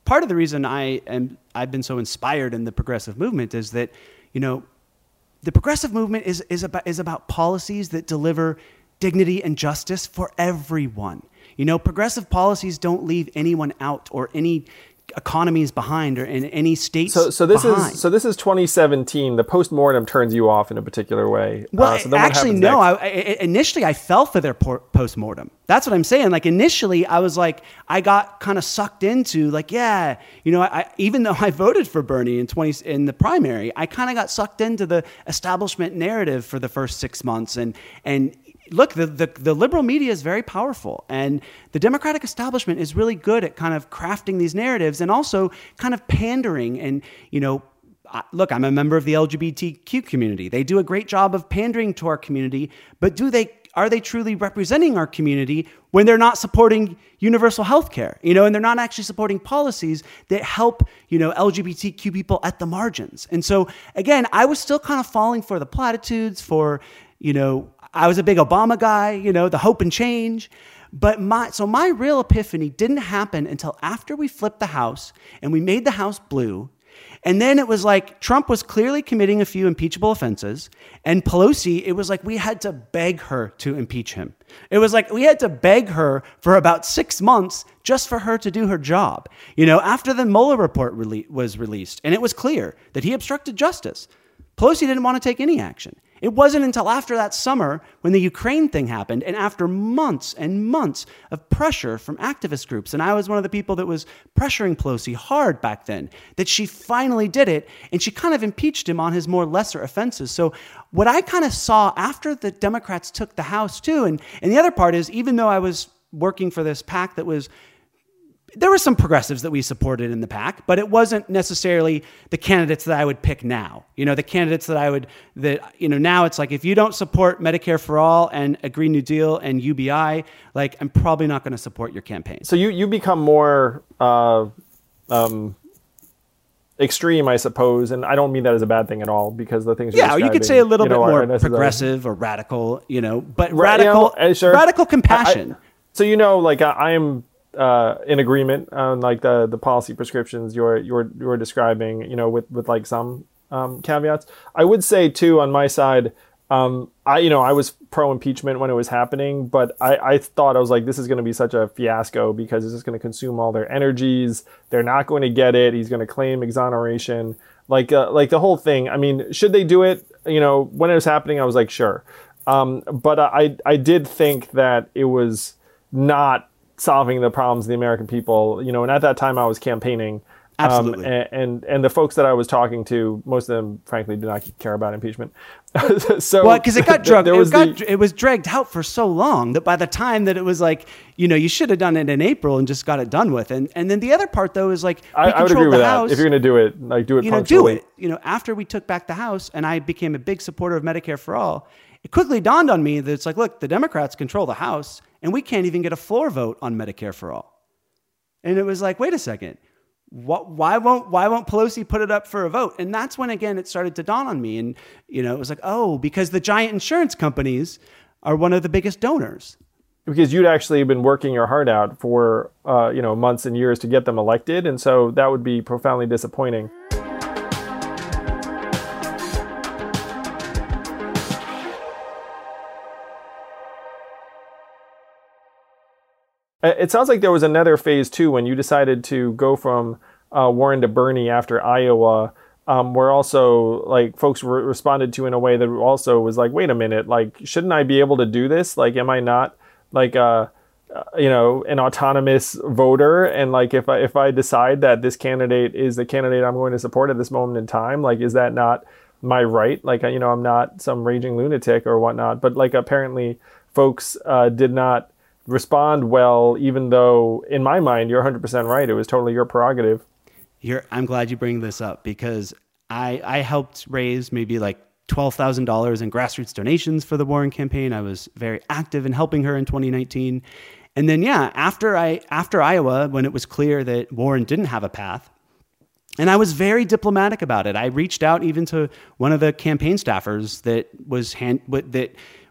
B: part of the reason I am I've been so inspired in the progressive movement is that, you know, the progressive movement is is about is about policies that deliver dignity and justice for everyone. You know, progressive policies don't leave anyone out or any economies behind or in any states
C: so so this
B: behind.
C: is so this is twenty seventeen. The postmortem turns you off in a particular way.
B: Well,
C: uh, so then
B: actually, no. I, I, initially, I fell for their por- postmortem. That's what I'm saying. Like initially, I was like, I got kind of sucked into like, yeah, you know, I, even though I voted for Bernie in twenty in the primary, I kind of got sucked into the establishment narrative for the first six months, and and. Look, the, the the liberal media is very powerful, and the Democratic establishment is really good at kind of crafting these narratives and also kind of pandering. And, you know, look, I'm a member of the L G B T Q community. They do a great job of pandering to our community, but do they are they truly representing our community when they're not supporting universal health care, you know, and they're not actually supporting policies that help, you know, L G B T Q people at the margins? And so, again, I was still kind of falling for the platitudes, for, you know, I was a big Obama guy, you know, the hope and change. But my, so my real epiphany didn't happen until after we flipped the House and we made the House blue. And then it was like Trump was clearly committing a few impeachable offenses. And Pelosi, it was like we had to beg her to impeach him. It was like we had to beg her for about six months just for her to do her job. You know, after the Mueller report rele- was released, and it was clear that he obstructed justice, Pelosi didn't want to take any action. It wasn't until after that summer when the Ukraine thing happened, and after months and months of pressure from activist groups, and I was one of the people that was pressuring Pelosi hard back then, that she finally did it, and she kind of impeached him on his more lesser offenses. So what I kind of saw after the Democrats took the House too, and, and the other part is, even though I was working for this PAC that was, there were some progressives that we supported in the PAC, but it wasn't necessarily the candidates that I would pick now. You know, the candidates that I would, that, you know, now it's like, if you don't support Medicare for All and a Green New Deal and U B I, like, I'm probably not going to support your campaign.
C: So you, you become more uh, um, extreme, I suppose, and I don't mean that as a bad thing at all, because the things you're
B: yeah, you could say a little
C: you
B: bit
C: know,
B: more progressive or radical, you know, but
C: right,
B: radical,
C: you know, sure.
B: radical compassion.
C: I, I, so, you know, like I, I am uh, in agreement on like the, the policy prescriptions you're you're you're describing, you know, with, with like some um, caveats. I would say too, on my side, um, I you know I was pro impeachment when it was happening, but I, I thought I was like, this is going to be such a fiasco because it's just going to consume all their energies. They're not going to get it. He's going to claim exoneration, like uh, like the whole thing. I mean, should they do it? You know, when it was happening, I was like, sure, um, but I I did think that it was not solving the problems of the American people, you know, and at that time I was campaigning.
B: Absolutely.
C: Um, and, and and the folks that I was talking to, most of them, frankly, did not care about impeachment. so
B: well, because it got drugged,
C: it
B: was, got,
C: the,
B: it was dragged out for so long that by the time that it was like, you know, you should have done it in April and just got it done with. And and then the other part though is like, we
C: I, I would agree with that.
B: House,
C: if you're going to do it, like do it.
B: You know,
C: punctually.
B: do it. You know, after we took back the House, and I became a big supporter of Medicare for All, it quickly dawned on me that it's like, look, the Democrats control the House, and we can't even get a floor vote on Medicare for All. And it was like, wait a second. What, why won't why won't Pelosi put it up for a vote? And that's when, again, it started to dawn on me. And, you know, it was like, oh, because the giant insurance companies are one of the biggest donors.
C: Because you'd actually been working your heart out for, uh, you know, months and years to get them elected. And so that would be profoundly disappointing. It sounds like there was another phase too when you decided to go from uh, Warren to Bernie after Iowa, um, where also like folks re- responded to in a way that also was like, wait a minute, like shouldn't I be able to do this? Like, am I not like uh, uh, you know an autonomous voter? And like if I if I decide that this candidate is the candidate I'm going to support at this moment in time, like is that not my right? Like you know I'm not some raging lunatic or whatnot. But like apparently folks uh, did not respond well, even though in my mind you're one hundred percent right. It was totally your prerogative.
B: You're, I'm glad you bring this up because I, I helped raise maybe like twelve thousand dollars in grassroots donations for the Warren campaign. I was very active in helping her in twenty nineteen. And then, yeah, after I after Iowa, when it was clear that Warren didn't have a path, and I was very diplomatic about it. I reached out even to one of the campaign staffers that was hand, that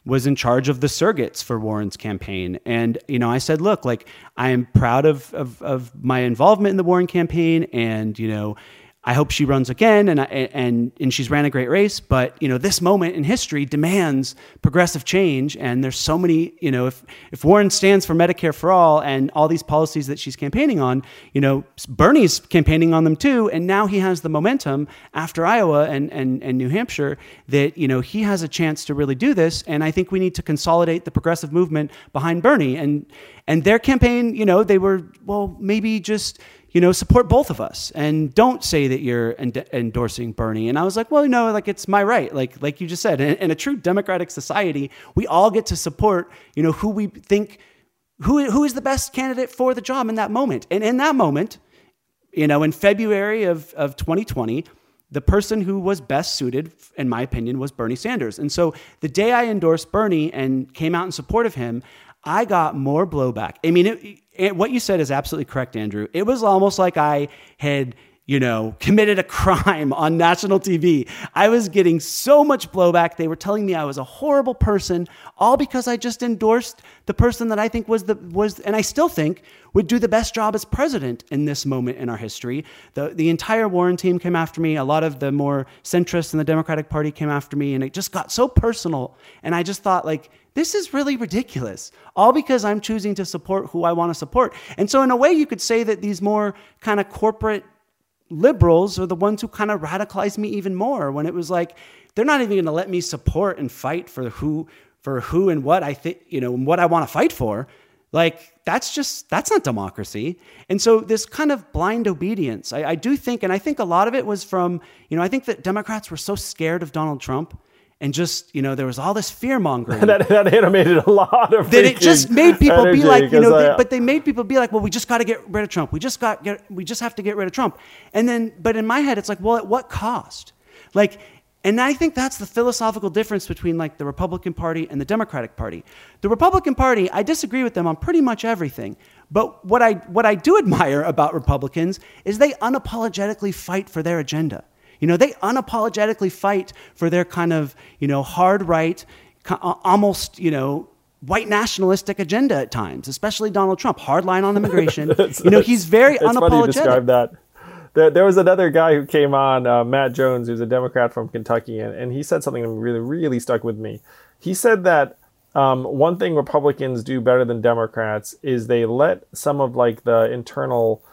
B: was in charge of the surrogates for Warren's campaign. And, you know, I said, look, like, I am proud of, of, of my involvement in the Warren campaign. And, you know, I hope she runs again, and I, and and she's ran a great race. But you know, this moment in history demands progressive change, and there's so many. You know, if if Warren stands for Medicare for all and all these policies that she's campaigning on, you know, Bernie's campaigning on them too, and now he has the momentum after Iowa and and and New Hampshire that you know he has a chance to really do this. And I think we need to consolidate the progressive movement behind Bernie and and their campaign. You know, they were well maybe just. You know, support both of us and don't say that you're end- endorsing Bernie. And I was like, well, you know, like it's my right. Like, like you just said, in, in a true democratic society, we all get to support, you know, who we think, who, who is the best candidate for the job in that moment. And in that moment, you know, in February of, of twenty twenty, the person who was best suited, in my opinion, was Bernie Sanders. And so the day I endorsed Bernie and came out in support of him, I got more blowback. I mean, it, it, what you said is absolutely correct, Andrew. It was almost like I had, you know, committed a crime on national T V. I was getting so much blowback. They were telling me I was a horrible person, all because I just endorsed the person that I think was the was, and I still think would do the best job as president in this moment in our history. The the entire Warren team came after me. A lot of the more centrists in the Democratic Party came after me, and it just got so personal. And I just thought, like, this is really ridiculous, all because I'm choosing to support who I want to support. And so in a way, you could say that these more kind of corporate liberals are the ones who kind of radicalized me even more, when it was like, they're not even going to let me support and fight for who, for who and what I think, you know, and what I want to fight for. Like, that's just, that's not democracy. And so this kind of blind obedience, I, I do think, and I think a lot of it was from, you know, I think that Democrats were so scared of Donald Trump. And just, you know, there was all this fear mongering.
C: that, that animated a lot of
B: that it just made people be like, you know,
C: I,
B: they, but they made people be like, well, we just got to get rid of Trump. We just got get, we just have to get rid of Trump. And then, but in my head, it's like, well, at what cost? Like, and I think that's the philosophical difference between like the Republican Party and the Democratic Party. The Republican Party, I disagree with them on pretty much everything. But what I what I do admire about Republicans is they unapologetically fight for their agenda. You know, they unapologetically fight for their kind of, you know, hard right, almost, you know, white nationalistic agenda at times, especially Donald Trump, hard line on immigration. you know, he's very
C: it's
B: unapologetic.
C: Funny you describe that. There, there was another guy who came on, uh, Matt Jones, who's a Democrat from Kentucky, and, and he said something that really, really stuck with me. He said that um, one thing Republicans do better than Democrats is they let some of like the internal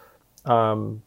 C: um,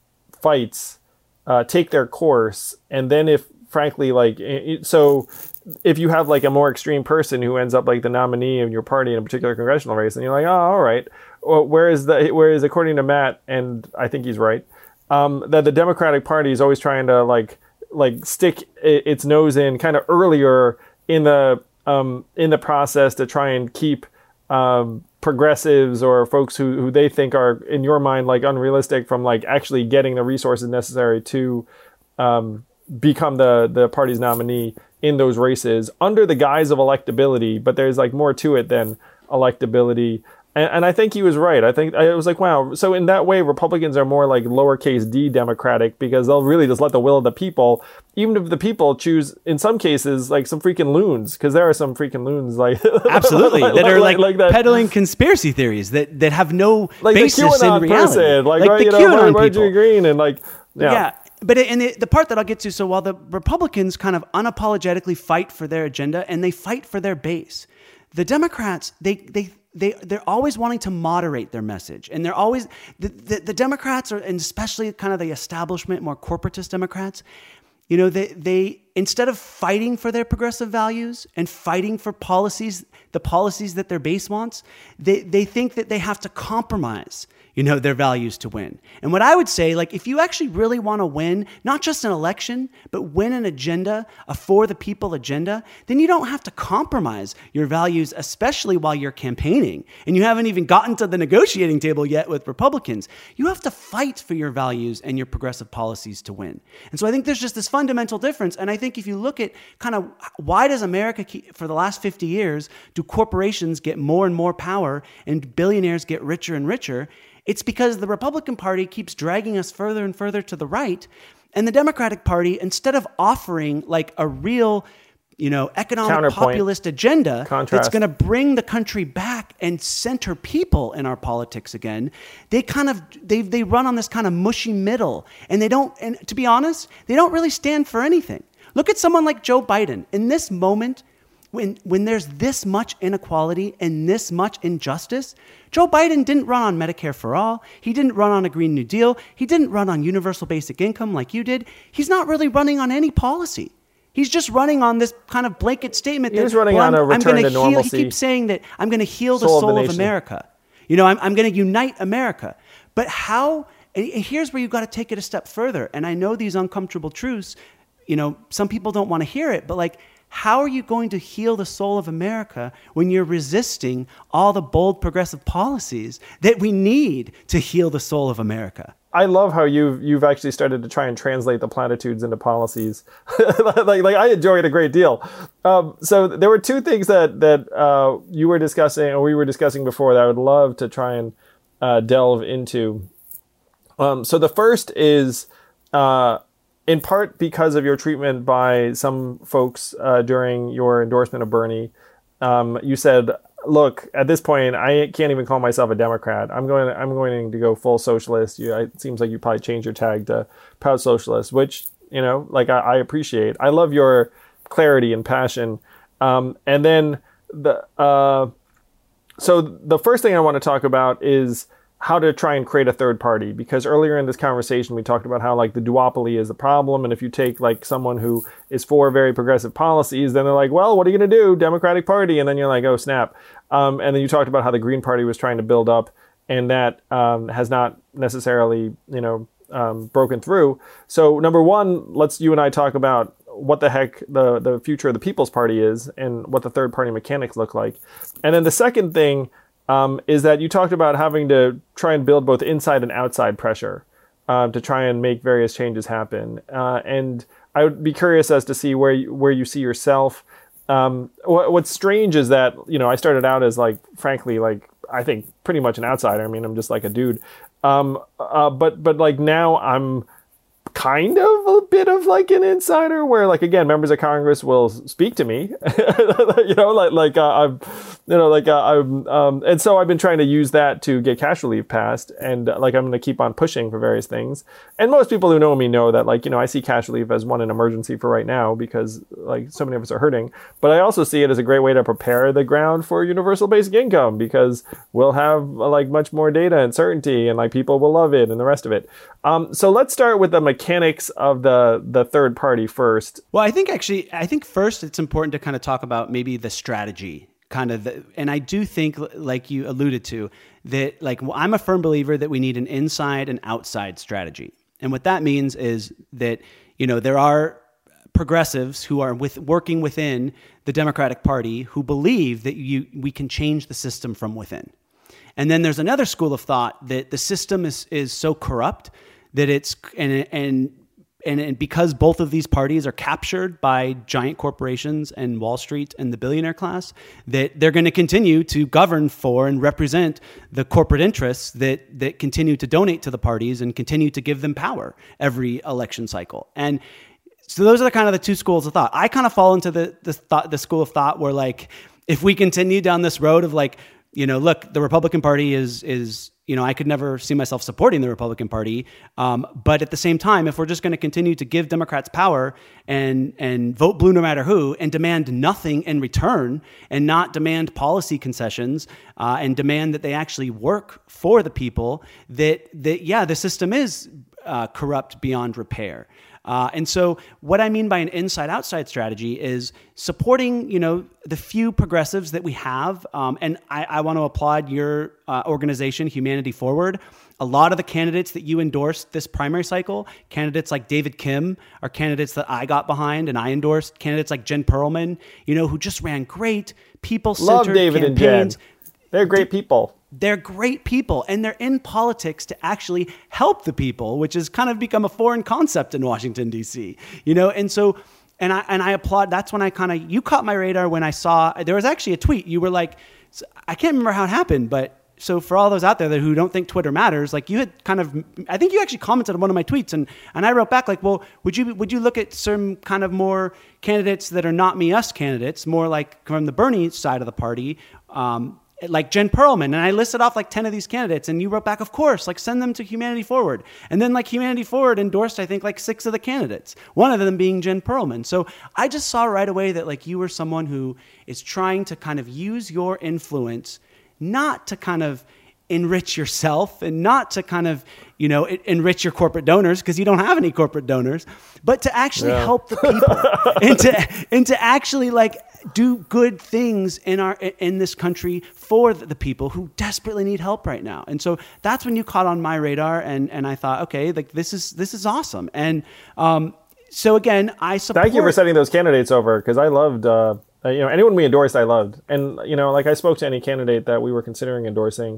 C: fights Uh, take their course, and then if frankly like it, so if you have like a more extreme person who ends up like the nominee of your party in a particular congressional race, and you're like, oh, all right. Well, whereas the whereas according to Matt, and I think he's right, um, that the Democratic Party is always trying to like like stick its nose in kind of earlier in the um, in the process to try and keep um, progressives or folks who, who they think are in your mind like unrealistic from like actually getting the resources necessary to um, become the the party's nominee in those races under the guise of electability. But there's like more to it than electability. And, and I think he was right. I think I was like, wow. So in that way, Republicans are more like lowercase d Democratic, because they'll really just let the will of the people, even if the people choose, in some cases, like some freaking loons, because there are some freaking loons like
B: absolutely
C: like,
B: that are
C: like,
B: like,
C: like that.
B: peddling conspiracy theories that that have no
C: like
B: basis
C: the QAnon
B: in reality.
C: Person, like,
B: like
C: right,
B: the
C: you know,
B: QAnon
C: Marjorie
B: people.
C: Green and like yeah.
B: yeah. But it, and the, the part that I'll get to, so while the Republicans kind of unapologetically fight for their agenda and they fight for their base, the Democrats, they they they they're always wanting to moderate their message, and they're always the, the the Democrats are, and especially kind of the establishment, more corporatist Democrats, you know, they they instead of fighting for their progressive values and fighting for policies, the policies that their base wants, they they think that they have to compromise, you know, their values to win. And what I would say, like, if you actually really want to win, not just an election, but win an agenda, a for the people agenda, then you don't have to compromise your values, especially while you're campaigning. And you haven't even gotten to the negotiating table yet with Republicans. You have to fight for your values and your progressive policies to win. And so I think there's just this fundamental difference. And I think if you look at kind of why does America, keep, for the last fifty years, do corporations get more and more power and billionaires get richer and richer? It's because the Republican Party keeps dragging us further and further to the right. And the Democratic Party, instead of offering like a real you know, economic populist agenda
C: Contrast.
B: that's going to bring the country back and center people in our politics again. They kind of, they they run on this kind of mushy middle, and they don't, and to be honest, they don't really stand for anything. Look at someone like Joe Biden. In this moment, when when there's this much inequality and this much injustice, Joe Biden didn't run on Medicare for all. He didn't run on a Green New Deal. He didn't run on universal basic income like you did. He's not really running on any policy. He's just running on this kind of blanket statement.
C: He's
B: that,
C: running
B: well,
C: on
B: I'm,
C: a return
B: I'm gonna
C: to
B: heal,
C: normalcy.
B: He keeps saying that I'm going to heal the
C: Soul
B: soul
C: of
B: of,
C: the
B: America. You know, I'm, I'm going to unite America. But how, and here's where you've got to take it a step further. And I know these uncomfortable truths, you know, some people don't want to hear it, but like, how are you going to heal the soul of America when you're resisting all the bold progressive policies that we need to heal the soul of America?
C: I love how you've you've actually started to try and translate the platitudes into policies. like like I enjoy it a great deal. Um, so there were two things that that uh, you were discussing, or we were discussing before, that I would love to try and uh, delve into. Um, so the first is, uh, in part because of your treatment by some folks uh, during your endorsement of Bernie, um, you said, look, at this point, I can't even call myself a Democrat. I'm going. I'm going to go full socialist. You, it seems like you probably changed your tag to proud socialist, which, you know, like I, I appreciate. I love your clarity and passion. Um, and then the uh, so the first thing I want to talk about is how to try and create a third party, because earlier in this conversation we talked about how like the duopoly is the problem, and if you take like someone who is for very progressive policies, then they're like, well, what are you going to do, Democratic Party? And then you're like, oh snap. Um, and then you talked about how the Green Party was trying to build up, and that um, has not necessarily, you know, um, broken through. So number one, let's you and I talk about what the heck the the future of the People's Party is and what the third party mechanics look like. And then the second thing Um, is that you talked about having to try and build both inside and outside pressure uh, to try and make various changes happen. Uh, and I would be curious as to see where you, where you see yourself. Um, what, what's strange is that, you know, I started out as like, frankly, like, I think pretty much an outsider. I mean, I'm just like a dude. Um, uh, but, but like now I'm kind of a bit of like an insider where, like, again, members of Congress will speak to me, you know, like, like, uh, I'm, you know, like, uh, I'm, um, and so I've been trying to use that to get cash relief passed. And uh, like, I'm going to keep on pushing for various things. And most people who know me know that, like, you know, I see cash relief as one, an emergency for right now, because like so many of us are hurting, but I also see it as a great way to prepare the ground for universal basic income, because we'll have uh, like much more data and certainty, and like people will love it and the rest of it. Um, so let's start with the mechanics of the the third party first.
B: Well, I think actually, I think first it's important to kind of talk about maybe the strategy, kind of, the, and I do think, like you alluded to, that like I'm a firm believer that we need an inside and outside strategy. And what that means is that, you know, there are progressives who are with working within the Democratic Party who believe that you we can change the system from within. And then there's another school of thought that the system is is so corrupt that it's and and and, and because both of these parties are captured by giant corporations and Wall Street and the billionaire class, that they're going to continue to govern for and represent the corporate interests that that continue to donate to the parties and continue to give them power every election cycle. And so those are the kind of the two schools of thought. I kind of fall into the the thought the school of thought where, like, if we continue down this road of like, you know, look, the Republican Party is, is you know, I could never see myself supporting the Republican Party. Um, but at the same time, if we're just going to continue to give Democrats power and and vote blue no matter who and demand nothing in return and not demand policy concessions uh, and demand that they actually work for the people, that, that yeah, the system is uh, corrupt beyond repair. Uh, and so what I mean by an inside-outside strategy is supporting, you know, the few progressives that we have. Um, and I, I want to applaud your uh, organization, Humanity Forward. A lot of the candidates that you endorsed this primary cycle, candidates like David Kim, are candidates that I got behind and I endorsed. Candidates like Jen Perlman, you know, who just ran great people-centered
C: Love David
B: campaigns.
C: and Jen. They're great people.
B: They're great people, and they're in politics to actually help the people, which has kind of become a foreign concept in Washington, D C, you know? And so, and I, and I applaud, that's when I kind of, you caught my radar when I saw, there was actually a tweet. You were like, I can't remember how it happened, but so for all those out there that who don't think Twitter matters, like you had kind of, I think you actually commented on one of my tweets, and and I wrote back like, well, would you would you look at some kind of more candidates that are not me us candidates, more like from the Bernie side of the party, um, like Jen Perlman, and I listed off like ten of these candidates, and you wrote back, of course, like send them to Humanity Forward. And then like Humanity Forward endorsed, I think, like six of the candidates, one of them being Jen Perlman. So I just saw right away that like you were someone who is trying to kind of use your influence, not to kind of enrich yourself and not to kind of, you know, enrich your corporate donors, because you don't have any corporate donors, but to actually yeah. help the people and to, and to actually like do good things in our, in this country for the people who desperately need help right now. And so that's when you caught on my radar, and, and I thought, okay, like this is, this is awesome. And, um, so again, I support.
C: Thank you for sending those candidates over, because I loved, uh, you know, anyone we endorsed, I loved. And, you know, like I spoke to any candidate that we were considering endorsing,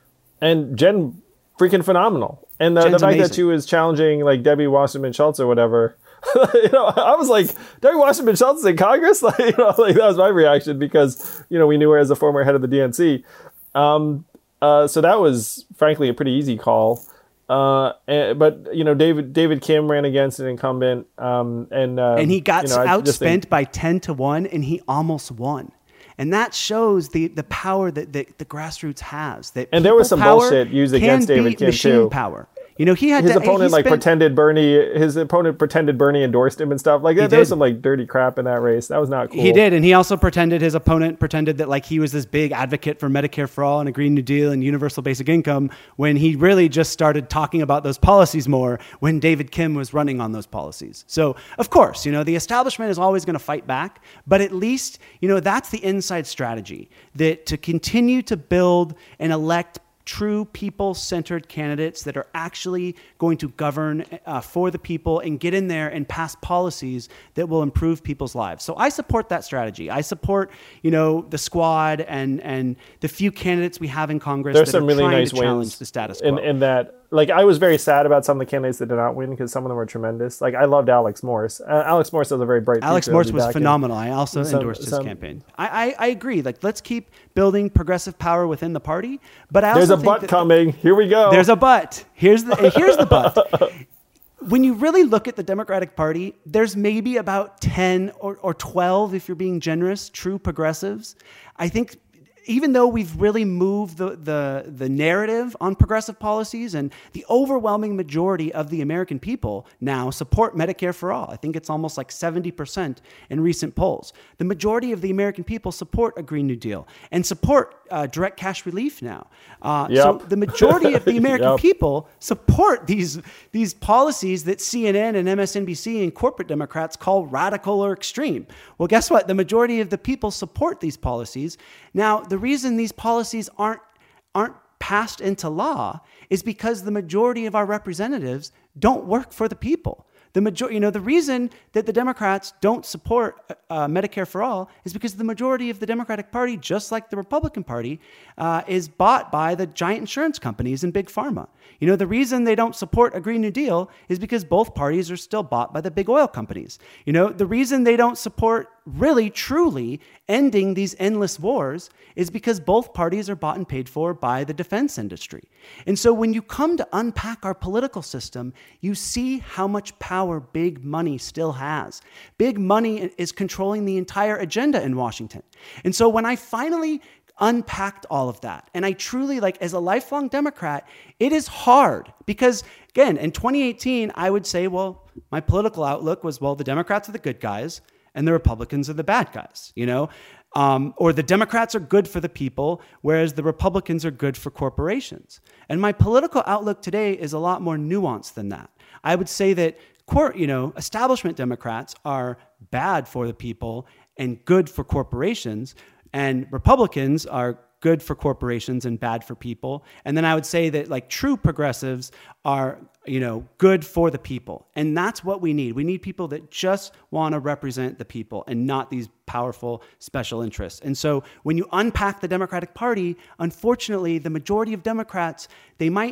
C: and Jen, freaking phenomenal. And the, the fact amazing. that she was challenging like Debbie Wasserman Schultz or whatever, you know, I was like, Debbie Wasserman Schultz is in Congress? Like, you know, like that was my reaction, because, you know, we knew her as a former head of the D N C. Um, uh, so that was, frankly, a pretty easy call. Uh, and, but, you know, David David Kim ran against an incumbent. Um, and uh,
B: and he got
C: you know,
B: outspent
C: think,
B: by ten to one, and he almost won. And that shows the, the power that the, the grassroots has. That
C: and there was some bullshit used against David Kim too.
B: Power. You know, he had
C: his
B: to,
C: opponent like
B: spent,
C: pretended Bernie. His opponent pretended Bernie endorsed him and stuff like that. There was some like dirty crap in that race. That was not cool.
B: He did, and he also pretended his opponent pretended that like he was this big advocate for Medicare for all and a Green New Deal and universal basic income, when he really just started talking about those policies more when David Kim was running on those policies. So of course, you know, the establishment is always going to fight back, but at least, you know, that's the inside strategy, that to continue to build and elect true people-centered candidates that are actually going to govern uh, for the people and get in there and pass policies that will improve people's lives. So I support that strategy. I support, you know, the squad and and the few candidates we have in Congress
C: There's
B: that
C: some
B: are
C: really
B: trying
C: nice
B: to challenge
C: wins
B: the status quo.
C: in, in that, like, I was very sad about some of the candidates that did not win, because some of them were tremendous. Like, I loved Alex Morse. Uh, Alex Morse was a very bright
B: Alex
C: future.
B: Morse was phenomenal. In. I also
C: some,
B: endorsed his
C: some,
B: campaign. I, I, I agree. Like, let's keep building progressive power within the party. But I also
C: there's a
B: think
C: but
B: that
C: coming. Here we go.
B: There's a but. Here's the here's the but. When you really look at the Democratic Party, there's maybe about ten or, or twelve, if you're being generous, true progressives. I think even though we've really moved the, the, the narrative on progressive policies, and the overwhelming majority of the American people now support Medicare for all. I think it's almost like seventy percent in recent polls. The majority of the American people support a Green New Deal and support uh, direct cash relief now. Uh,
C: yep.
B: So the majority of the American
C: yep.
B: people support these, these policies that C N N and M S N B C and corporate Democrats call radical or extreme. Well, guess what? The majority of the people support these policies. Now, the reason these policies aren't aren't passed into law is because the majority of our representatives don't work for the people. The majority, you know, the reason that the Democrats don't support uh, Medicare for all is because the majority of the Democratic Party, just like the Republican Party, uh, is bought by the giant insurance companies and big pharma. You know, the reason they don't support a Green New Deal is because both parties are still bought by the big oil companies. You know, the reason they don't support really, truly ending these endless wars is because both parties are bought and paid for by the defense industry. And so when you come to unpack our political system, you see how much power big money still has. Big money is controlling the entire agenda in Washington. And so when I finally unpacked all of that, and I truly, like, as a lifelong Democrat, it is hard because, again, in twenty eighteen, I would say, well, my political outlook was, well, the Democrats are the good guys and the Republicans are the bad guys, you know? Um, or the Democrats are good for the people, whereas the Republicans are good for corporations. And my political outlook today is a lot more nuanced than that. I would say that, you know, establishment Democrats are bad for the people and good for corporations, and Republicans are good for corporations and bad for people. And then I would say that, like, true progressives are, you know, good for the people. And that's what we need. We need people that just want to represent the people and not these powerful special interests. And so when you unpack the Democratic Party, unfortunately, the majority of Democrats, they might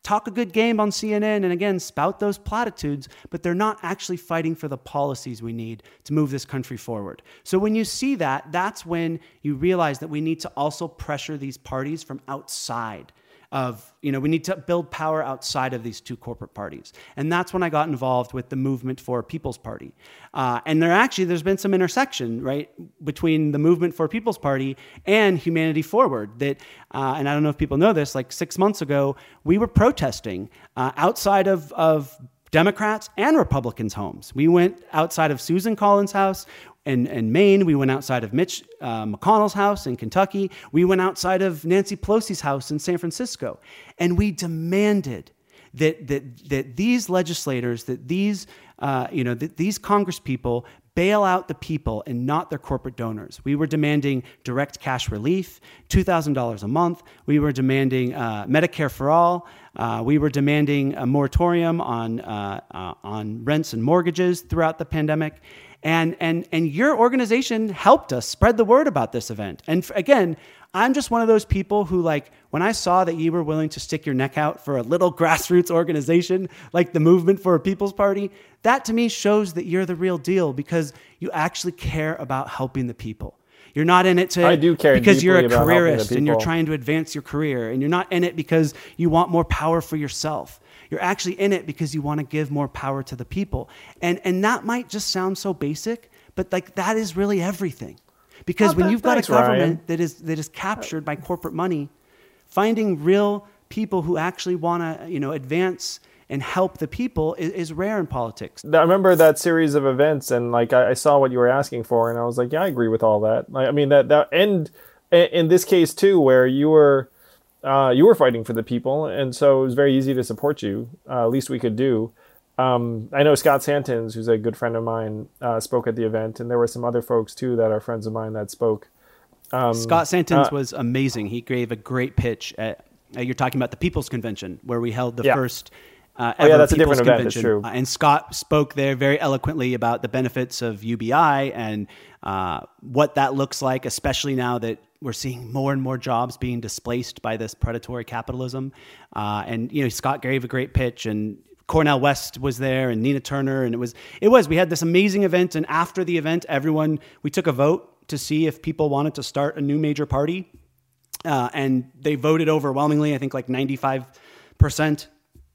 B: talk a good game on C N N and again, spout those platitudes, but they're not actually fighting for the policies we need to move this country forward. So when you see that, that's when you realize that we need to also pressure these parties from outside of, you know, we need to build power outside of these two corporate parties. And that's when I got involved with the Movement for a People's Party. Uh, and there actually, there's been some intersection, right, between the Movement for a People's Party and Humanity Forward that, uh, and I don't know if people know this, like six months ago, we were protesting uh, outside of, of Democrats and Republicans' homes. We went outside of Susan Collins' house in, in Maine. We went outside of Mitch uh, McConnell's house in Kentucky. We went outside of Nancy Pelosi's house in San Francisco. And we demanded that that that these legislators, that these uh, you know, that these congresspeople bail out the people and not their corporate donors. We were demanding direct cash relief, two thousand dollars a month. We were demanding uh, Medicare for all. Uh, we were demanding a moratorium on uh, uh, on rents and mortgages throughout the pandemic. And, and, and your organization helped us spread the word about this event. And f- again, I'm just one of those people who, like, when I saw that you were willing to stick your neck out for a little grassroots organization like the Movement for a People's Party, that to me shows that you're the real deal because you actually care about helping the people. You're not in it to
C: I do care
B: because you're a
C: deeply about helping the
B: careerist and you're
C: people.
B: trying to advance your career, and you're not in it because you want more power for yourself. You're actually in it because you want to give more power to the people. And and that might just sound so basic, but like that is really everything. Because
C: Well,
B: when
C: that-
B: you've got
C: thanks,
B: a government
C: Ryan.
B: that is that is captured by corporate money, finding real people who actually want to, you know, advance and help the people is, is rare in politics.
C: I remember that series of events, and like I, I saw what you were asking for, and I was like, yeah, I agree with all that. Like, I mean, that that and in this case too, where you were uh, you were fighting for the people, and so it was very easy to support you. Uh, least we could do. Um, I know Scott Santens, who's a good friend of mine, uh, spoke at the event, and there were some other folks too that are friends of mine that spoke. Um,
B: Scott Santens
C: uh,
B: was amazing. He gave a great pitch at. Uh, you're talking about the People's Convention, where we held the
C: Yeah.
B: first. Uh,
C: Oh, yeah,
B: ever
C: that's a
B: People's
C: different event, it's
B: Convention.
C: true.
B: Uh, and Scott spoke there very eloquently about the benefits of U B I and uh, what that looks like, especially now that we're seeing more and more jobs being displaced by this predatory capitalism. Uh, and you know, Scott gave a great pitch, and Cornel West was there, and Nina Turner, and it was it was we had this amazing event. And after the event, everyone we took a vote to see if people wanted to start a new major party, uh, and they voted overwhelmingly. I think like ninety-five percent.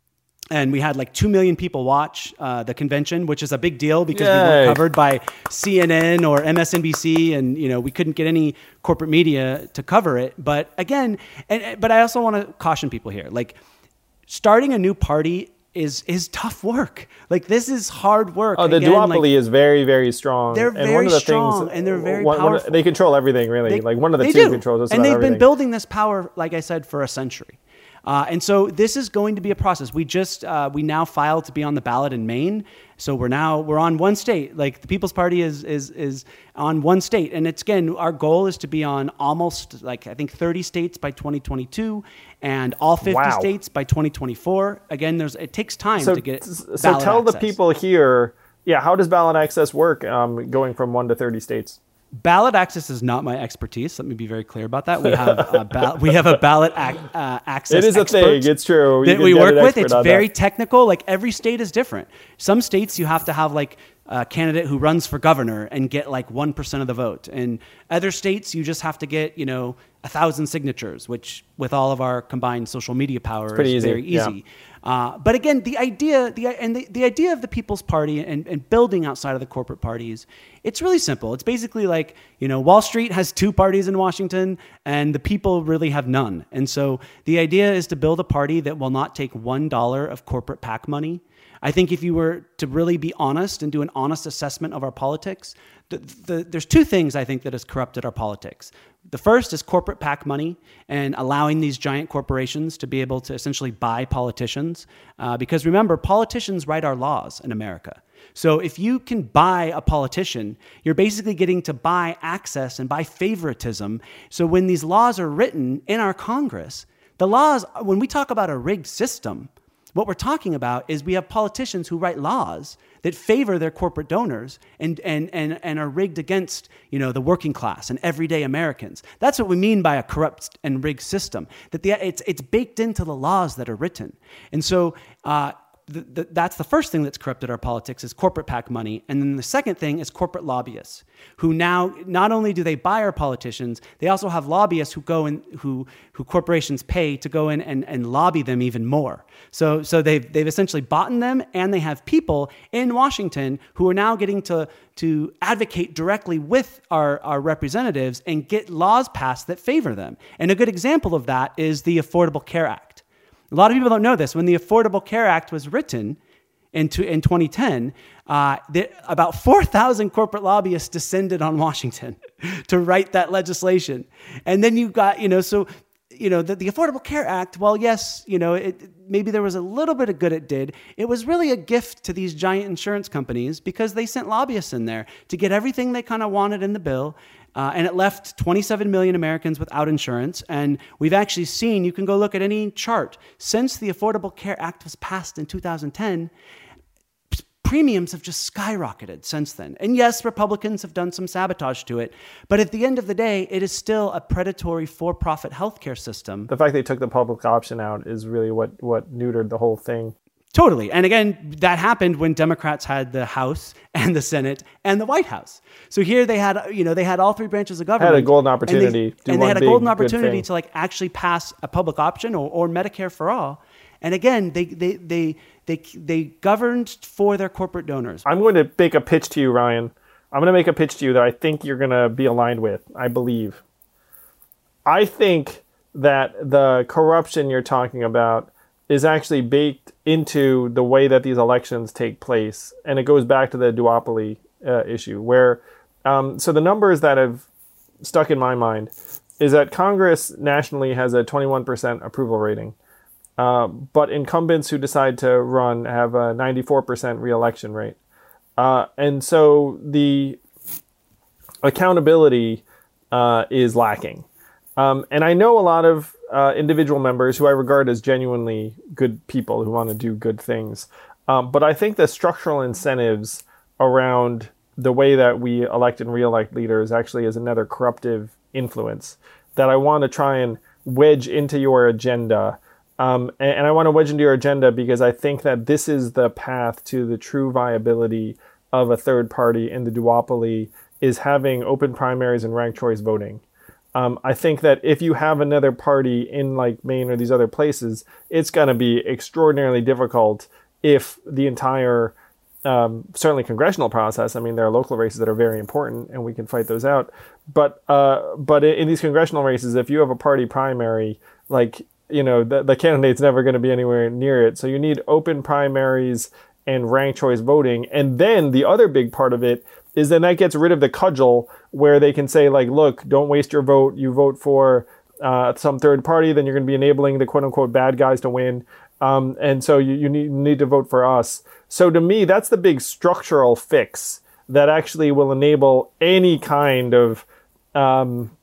B: And we had like two million people watch uh, the convention, which is a big deal because we
C: Yay.
B: weren't covered by C N N or M S N B C, and you know we couldn't get any corporate media to cover it. But again, and but I also want to caution people here: like starting a new party is is tough work. Like this is hard work.
C: Oh, the
B: Again,
C: duopoly
B: like,
C: is very, very strong.
B: They're
C: and
B: very
C: one of the
B: strong,
C: things,
B: and they're very
C: one, one of-
B: powerful.
C: they control everything, really.
B: They-
C: like one of the
B: they
C: two
B: do.
C: controls just
B: and
C: about
B: they've
C: everything.
B: been building this power, like I said, for a century. Uh, and so this is going to be a process. We just uh, we now filed to be on the ballot in Maine, so we're now we're on one state. Like the People's Party is is is on one state, and it's again our goal is to be on almost like I think thirty states by twenty twenty-two, and all fifty
C: Wow.
B: states by twenty twenty-four. Again, there's it takes time
C: So,
B: to get.
C: so
B: ballot
C: tell the
B: access.
C: people here, yeah, how does ballot access work um, going from one to thirty states?
B: Ballot access is not my expertise. Let me be very clear about that. We have a ba- we have a ballot ac- uh, access.
C: It is a
B: expert
C: thing. It's true. You
B: that
C: can
B: we
C: get
B: work
C: an
B: with.
C: expert
B: It's
C: on
B: very
C: that.
B: technical. Like every state is different. Some states you have to have like a candidate who runs for governor and get like one percent of the vote. And other states you just have to get you know a thousand signatures, which with all of our combined social media power
C: pretty
B: is
C: easy,
B: very
C: yeah.
B: easy. Uh, but again, the idea, the and the, the idea of the People's Party and, and building outside of the corporate parties, it's really simple. It's basically like, you know, Wall Street has two parties in Washington and the people really have none. And so the idea is to build a party that will not take one dollar of corporate PAC money. I think if you were to really be honest and do an honest assessment of our politics, the, the, there's two things I think that has corrupted our politics. The first is corporate PAC money and allowing these giant corporations to be able to essentially buy politicians. Uh, because remember, politicians write our laws in America. So if you can buy a politician, you're basically getting to buy access and buy favoritism. So when these laws are written in our Congress, the laws, when we talk about a rigged system, what we're talking about is we have politicians who write laws that favor their corporate donors and, and, and, and are rigged against, you know, the working class and everyday Americans. That's what we mean by a corrupt and rigged system, that the, it's, it's baked into the laws that are written. And so uh, the, the, that's the first thing that's corrupted our politics is corporate PAC money. And then the second thing is corporate lobbyists who now, not only do they buy our politicians, they also have lobbyists who go in, who, who corporations pay to go in and, and lobby them even more. So, so they've, they've essentially bought them, and they have people in Washington who are now getting to, to advocate directly with our, our representatives and get laws passed that favor them. And a good example of that is the Affordable Care Act. A lot of people don't know this. When the Affordable Care Act was written in, to, in twenty ten, uh, the, about four thousand corporate lobbyists descended on Washington to write that legislation. And then you got, you know, so, you know, the, the Affordable Care Act, well, yes, you know, it, maybe there was a little bit of good it did. It was really a gift to these giant insurance companies because they sent lobbyists in there to get everything they kind of wanted in the bill. Uh, and it left twenty-seven million Americans without insurance. And we've actually seen, you can go look at any chart, since the Affordable Care Act was passed in two thousand ten, premiums have just skyrocketed since then. And yes, Republicans have done some sabotage to it. But at the end of the day, it is still a predatory for-profit healthcare system.
C: The fact they took the public option out is really what, what neutered the whole thing.
B: Totally. And again, that happened when Democrats had the House and the Senate and the White House. So here they had, you know, they had all three branches of government.
C: Had a golden opportunity.
B: And they, and they had a golden opportunity to like actually pass a public option or, or Medicare for all. And again, they, they, they, they, they governed for their corporate donors.
C: I'm going to make a pitch to you, Ryan. I'm going to make a pitch to you that I think you're going to be aligned with, I believe. I think that the corruption you're talking about is actually baked into the way that these elections take place. And it goes back to the duopoly uh, issue where, um, so the numbers that have stuck in my mind is that Congress nationally has a twenty-one percent approval rating. Uh, but incumbents who decide to run have a ninety-four percent reelection rate. Uh, and so the accountability uh, is lacking. Um, and I know a lot of uh, individual members who I regard as genuinely good people who want to do good things. Um, but I think the structural incentives around the way that we elect and reelect leaders actually is another corruptive influence that I want to try and wedge into your agenda. Um, and, and I want to wedge into your agenda because I think that this is the path to the true viability of a third party in the duopoly is having open primaries and ranked choice voting. Um, I think that if you have another party in like Maine or these other places, it's going to be extraordinarily difficult if the entire, um, certainly congressional process, I mean, there are local races that are very important and we can fight those out. But uh, but in these congressional races, if you have a party primary, like, you know, the, the candidate's never going to be anywhere near it. So you need open primaries and ranked choice voting. And then the other big part of it is then that gets rid of the cudgel where they can say, like, look, don't waste your vote. You vote for uh, some third party, then you're going to be enabling the quote-unquote bad guys to win. Um, and so you, you need, need to vote for us. So to me, that's the big structural fix that actually will enable any kind of um,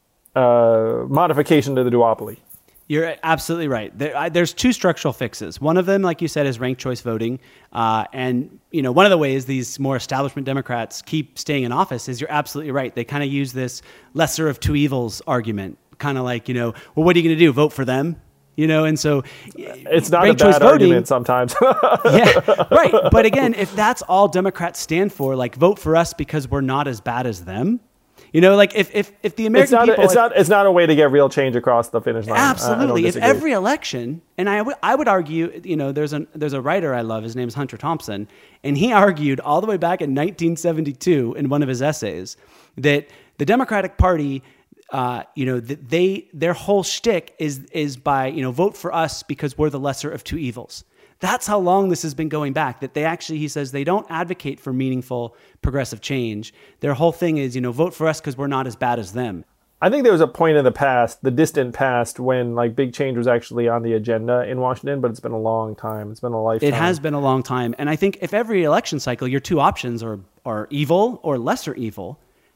C: uh, modification to the duopoly.
B: You're absolutely right. There, I, there's two structural fixes. One of them, like you said, is ranked choice voting. Uh, and, you know, one of the ways these more establishment Democrats keep staying in office is you're absolutely right. They kind of use this lesser of two evils argument, kind of like, you know, well, what are you going to do? Vote for them? You know, and so
C: it's not a bad argument sometimes.
B: Yeah, right. But again, if that's all Democrats stand for, like vote for us because we're not as bad as them. You know, like if if, if the American
C: it's not
B: people,
C: a, it's
B: if,
C: not it's not a way to get real change across the finish line.
B: Absolutely, if every election, and I, w- I would argue, you know, there's a there's a writer I love. His name is Hunter Thompson, and he argued all the way back in nineteen seventy-two in one of his essays that the Democratic Party, uh, you know, that they their whole shtick is is by you know vote for us because we're the lesser of two evils. That's how long this has been going back, that they actually, he says, they don't advocate for meaningful progressive change. Their whole thing is, you know, vote for us because we're not as bad as them.
C: I think there was a point in the past, the distant past, when like big change was actually on the agenda in Washington, but it's been a long time. It's been a lifetime.
B: It has been a long time. And I think if every election cycle, your two options are, are evil or lesser evil,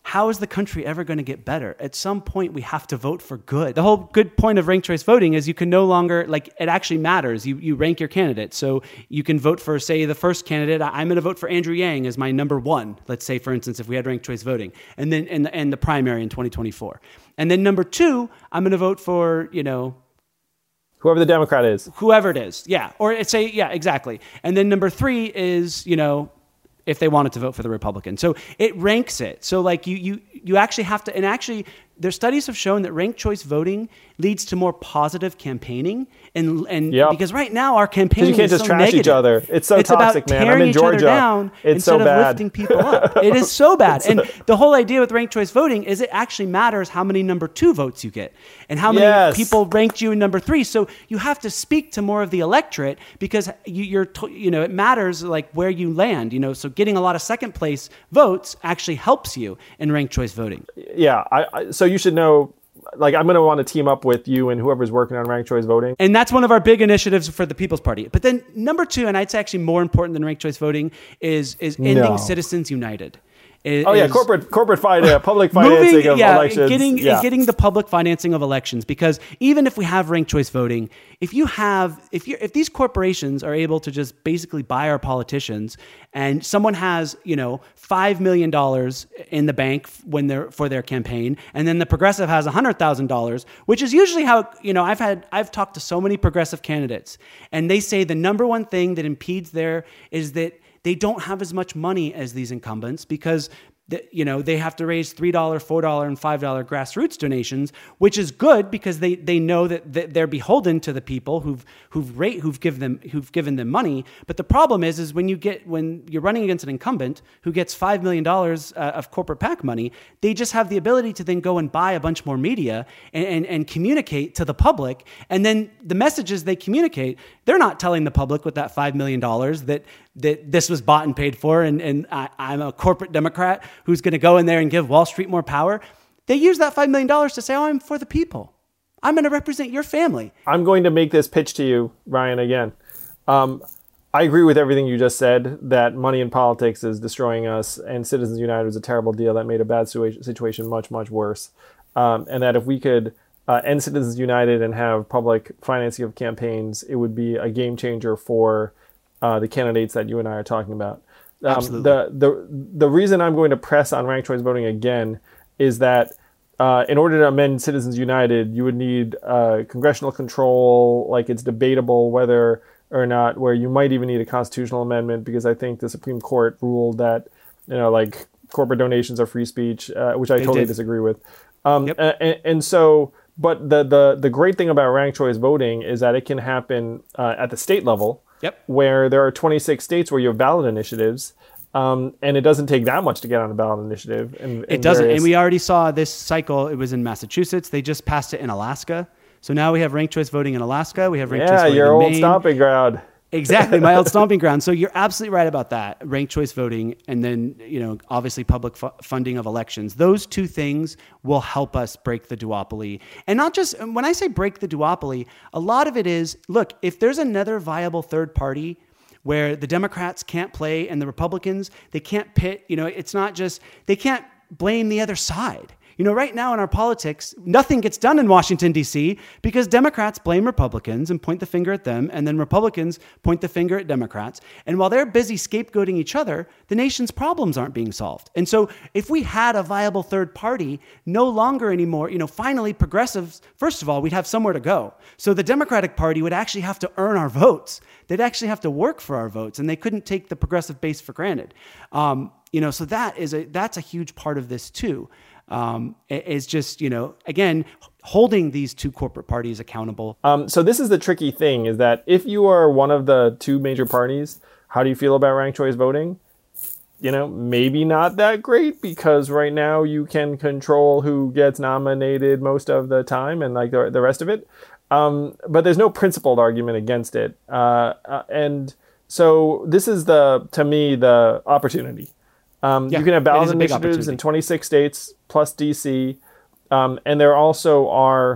B: how is the country ever going to get better? At some point, we have to vote for good. The whole good point of ranked choice voting is you can no longer, like, it actually matters. You you rank your candidate. So you can vote for, say, the first candidate. I'm going to vote for Andrew Yang as my number one. Let's say, for instance, if we had ranked choice voting, and then and, and the primary in twenty twenty-four. And then number two, I'm going to vote for, you know,
C: whoever the Democrat is.
B: Whoever it is, yeah. Or say, yeah, exactly. And then number three is, you know, if they wanted to vote for the Republican. So it ranks it. So like you you you actually have to, and actually their studies have shown that ranked choice voting leads to more positive campaigning. And and yep. because right now our campaigning
C: you can't
B: is
C: just
B: so
C: trash
B: negative.
C: each other. It's so
B: it's
C: toxic,
B: about
C: man. I'm in
B: tearing each other
C: Georgia.
B: down
C: it's
B: instead
C: so
B: of
C: bad.
B: lifting people up. It is so bad. And the whole idea with ranked choice voting is it actually matters how many number two votes you get and how many
C: yes.
B: people ranked you in number three. So you have to speak to more of the electorate because you, you're you know it matters like where you land. You know, so getting a lot of second place votes actually helps you in ranked choice voting.
C: Yeah. I, I, so you should know. Like, I'm going to want to team up with you and whoever's working on ranked choice voting.
B: And that's one of our big initiatives for the People's Party. But then number two, and I'd say actually more important than ranked choice voting, is is ending
C: no.
B: Citizens United. Is,
C: oh yeah, corporate corporate fin- uh, public financing
B: moving,
C: of
B: yeah,
C: elections.
B: Getting,
C: yeah.
B: getting the public financing of elections, because even if we have ranked choice voting, if you have if you if these corporations are able to just basically buy our politicians, and someone has you know five million dollars in the bank when they're for their campaign, and then the progressive has a hundred thousand dollars, which is usually how you know I've had I've talked to so many progressive candidates, and they say the number one thing that impedes their is that they don't have as much money as these incumbents because the, you know they have to raise three dollars, four dollars, and five dollars grassroots donations, which is good because they they know that they're beholden to the people who've who've rate who've given them who've given them money. But the problem is is when you get when you're running against an incumbent who gets five million dollars uh, of corporate PAC money, they just have the ability to then go and buy a bunch more media and, and and communicate to the public, and then the messages they communicate, they're not telling the public with that five million dollars that that this was bought and paid for, and, and I, I'm a corporate Democrat who's going to go in there and give Wall Street more power. They use that five million dollars to say, oh, I'm for the people. I'm going to represent your family.
C: I'm going to make this pitch to you, Ryan, again. Um, I agree with everything you just said, that money in politics is destroying us, and Citizens United was a terrible deal that made a bad situation much, much worse. Um, and that if we could uh, end Citizens United and have public financing of campaigns, it would be a game changer for Uh, the candidates that you and I are talking about. Um,
B: Absolutely.
C: The, the the reason I'm going to press on ranked choice voting again is that uh, in order to amend Citizens United, you would need uh, congressional control. Like, it's debatable whether or not, where you might even need a constitutional amendment, because I think the Supreme Court ruled that, you know, like corporate donations are free speech, uh, which I they totally did. disagree with. Um, yep. and, and so, but the, the, the great thing about ranked choice voting is that it can happen uh, at the state level.
B: Yep.
C: Where there are twenty-six states where you have ballot initiatives, um, and it doesn't take that much to get on a ballot initiative. In, in
B: it doesn't,
C: various...
B: and we already saw this cycle. It was in Massachusetts. They just passed it in Alaska. So now we have ranked choice voting in Alaska. We have ranked
C: yeah,
B: choice voting
C: your
B: in
C: old
B: Maine.
C: stomping ground.
B: Exactly, my old stomping ground. So you're absolutely right about that. Ranked choice voting, and then you know, obviously public fu- funding of elections. Those two things will help us break the duopoly. And not just when I say break the duopoly, a lot of it is look. If there's another viable third party where the Democrats can't play and the Republicans, they can't pit, you know, it's not just, they can't blame the other side. You know, right now in our politics, nothing gets done in Washington, D C because Democrats blame Republicans and point the finger at them, and then Republicans point the finger at Democrats. And while they're busy scapegoating each other, the nation's problems aren't being solved. And so if we had a viable third party, no longer anymore, you know, finally progressives, first of all, we'd have somewhere to go. So the Democratic Party would actually have to earn our votes. They'd actually have to work for our votes, and they couldn't take the progressive base for granted. Um, you know, so that is a, that's a huge part of this too. Um, is just, you know, again, holding these two corporate parties accountable.
C: Um, so this is the tricky thing, is that if you are one of the two major parties, how do you feel about ranked choice voting? You know, maybe not that great, because right now you can control who gets nominated most of the time and like the, the rest of it. Um, but there's no principled argument against it. Uh, uh, and so this is the, to me, the opportunity. Um, yeah, you can have ballot initiatives in twenty-six states plus D C, um, and there also are,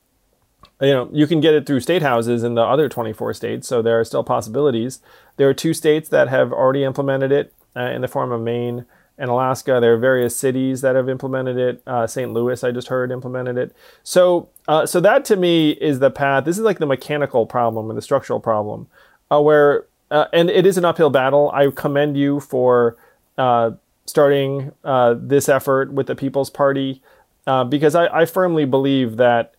C: you know, you can get it through state houses in the other twenty-four states, so there are still possibilities. There are two states that have already implemented it uh, in the form of Maine and Alaska. There are various cities that have implemented it. Uh, Saint Louis, I just heard, implemented it. So, uh, so that to me is the path. This is like the mechanical problem and the structural problem, uh, where uh, and it is an uphill battle. I commend you for uh, starting uh, this effort with the People's Party, uh, because I, I firmly believe that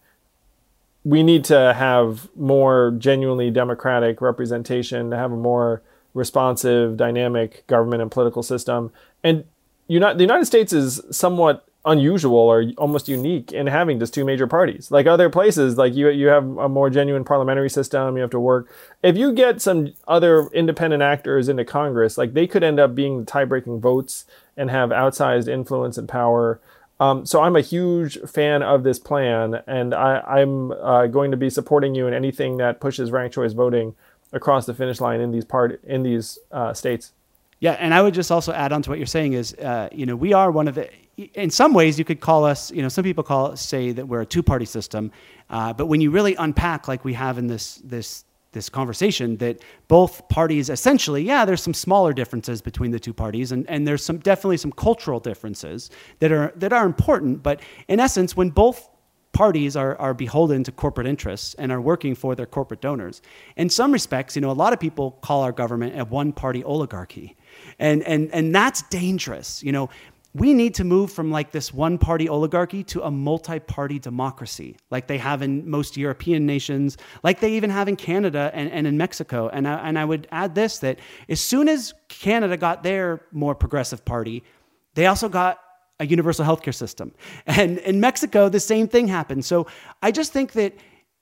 C: we need to have more genuinely democratic representation, to have a more responsive, dynamic government and political system. And United, the United States is somewhat unusual or almost unique in having just two major parties. Like other places, like you you have a more genuine parliamentary system, you have to work. If you get some other independent actors into Congress, like they could end up being tie-breaking votes and have outsized influence and power. Um, so I'm a huge fan of this plan, and I, I'm uh, going to be supporting you in anything that pushes ranked choice voting across the finish line in these part in these uh, states.
B: Yeah, and I would just also add on to what you're saying is, uh, you know, we are one of the. In some ways, you could call us. You know, some people call say that we're a two-party system, uh, but when you really unpack, like we have in this this. this conversation, that both parties essentially, yeah, there's some smaller differences between the two parties, and, and there's some definitely some cultural differences that are that are important. But in essence, when both parties are are beholden to corporate interests and are working for their corporate donors, in some respects, you know, a lot of people call our government a one-party oligarchy, and and and that's dangerous. You know, we need to move from like this one-party oligarchy to a multi-party democracy, like they have in most European nations, like they even have in Canada and, and in Mexico. And I, and I would add this, that as soon as Canada got their more progressive party, they also got a universal healthcare system. And in Mexico, the same thing happened. So I just think that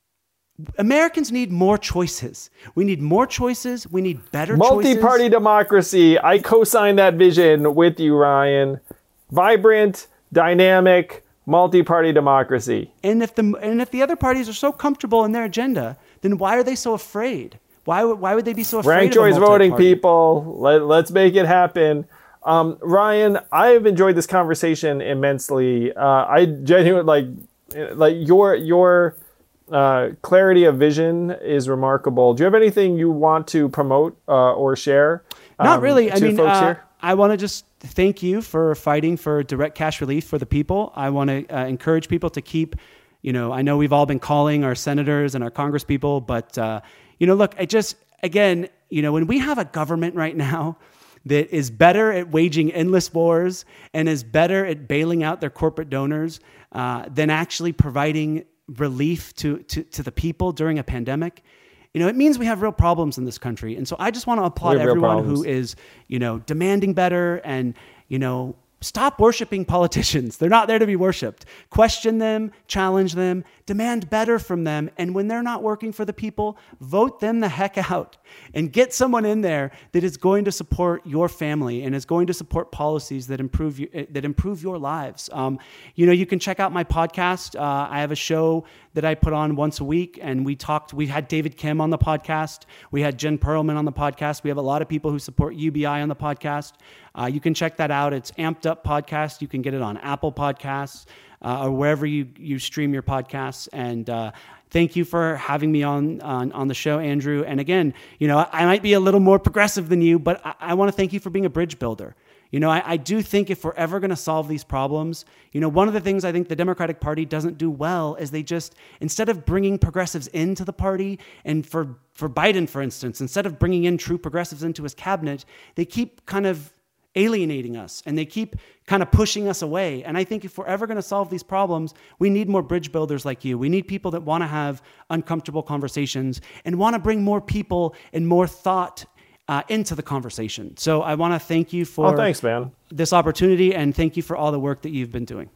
B: Americans need more choices. We need more choices. We need better choices.
C: Multi-party democracy. I co-sign that vision with you, Ryan. Vibrant, dynamic, multi-party democracy.
B: And if the and if the other parties are so comfortable in their agenda, then why are they so afraid? Why would why would they be so afraid?
C: Ranked
B: of
C: choice
B: a
C: voting,
B: multi-party?
C: people. Let, let's make it happen. Um, Ryan, I've enjoyed this conversation immensely. Uh, I genuinely like like your your uh, clarity of vision is remarkable. Do you have anything you want to promote uh, or share? Um,
B: Not really.
C: To
B: I mean,
C: folks
B: uh,
C: here?
B: I want to just thank you for fighting for direct cash relief for the people. I want to uh, encourage people to keep, you know, I know we've all been calling our senators and our congresspeople, but, uh, you know, look, I just, again, you know, when we have a government right now that is better at waging endless wars and is better at bailing out their corporate donors uh, than actually providing relief to, to, to the people during a pandemic, you know, it means we have real problems in this country. And so I just want to applaud everyone who is, you know, demanding better and, you know, stop worshiping politicians. They're not there to be worshiped. Question them, challenge them, demand better from them. And when they're not working for the people, vote them the heck out and get someone in there that is going to support your family and is going to support policies that improve you, that improve your lives. Um, you know, you can check out my podcast. Uh, I have a show that I put on once a week, and we talked, we had David Kim on the podcast. We had Jen Perlman on the podcast. We have a lot of people who support U B I on the podcast. Uh, you can check that out. It's Amped Up Podcast. You can get it on Apple Podcasts uh, or wherever you, you stream your podcasts. And uh, thank you for having me on, on on the show, Andrew. And again, you know, I, I might be a little more progressive than you, but I, I want to thank you for being a bridge builder. You know, I, I do think if we're ever going to solve these problems, you know, one of the things I think the Democratic Party doesn't do well is they just, instead of bringing progressives into the party, and for, for Biden, for instance, instead of bringing in true progressives into his cabinet, they keep kind of alienating us and they keep kind of pushing us away. And I think if we're ever going to solve these problems, we need more bridge builders like you. We need people that want to have uncomfortable conversations and want to bring more people and more thought Uh, into the conversation. So I want to thank you for
C: oh, thanks, man.
B: this opportunity, and thank you for all the work that you've been doing.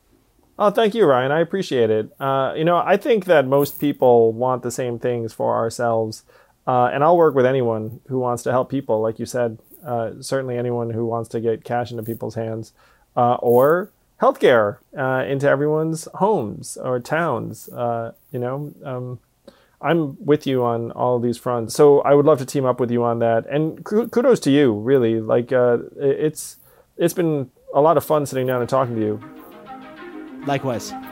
C: Oh, thank you, Ryan. I appreciate it. Uh, you know, I think that most people want the same things for ourselves, uh, and I'll work with anyone who wants to help people, like you said. Uh, certainly anyone who wants to get cash into people's hands, uh, or healthcare uh, into everyone's homes or towns. Uh, you know, um, I'm with you on all of these fronts. So I would love to team up with you on that. And kudos to you, really. Like, uh, it's it's been a lot of fun sitting down and talking to you.
B: Likewise.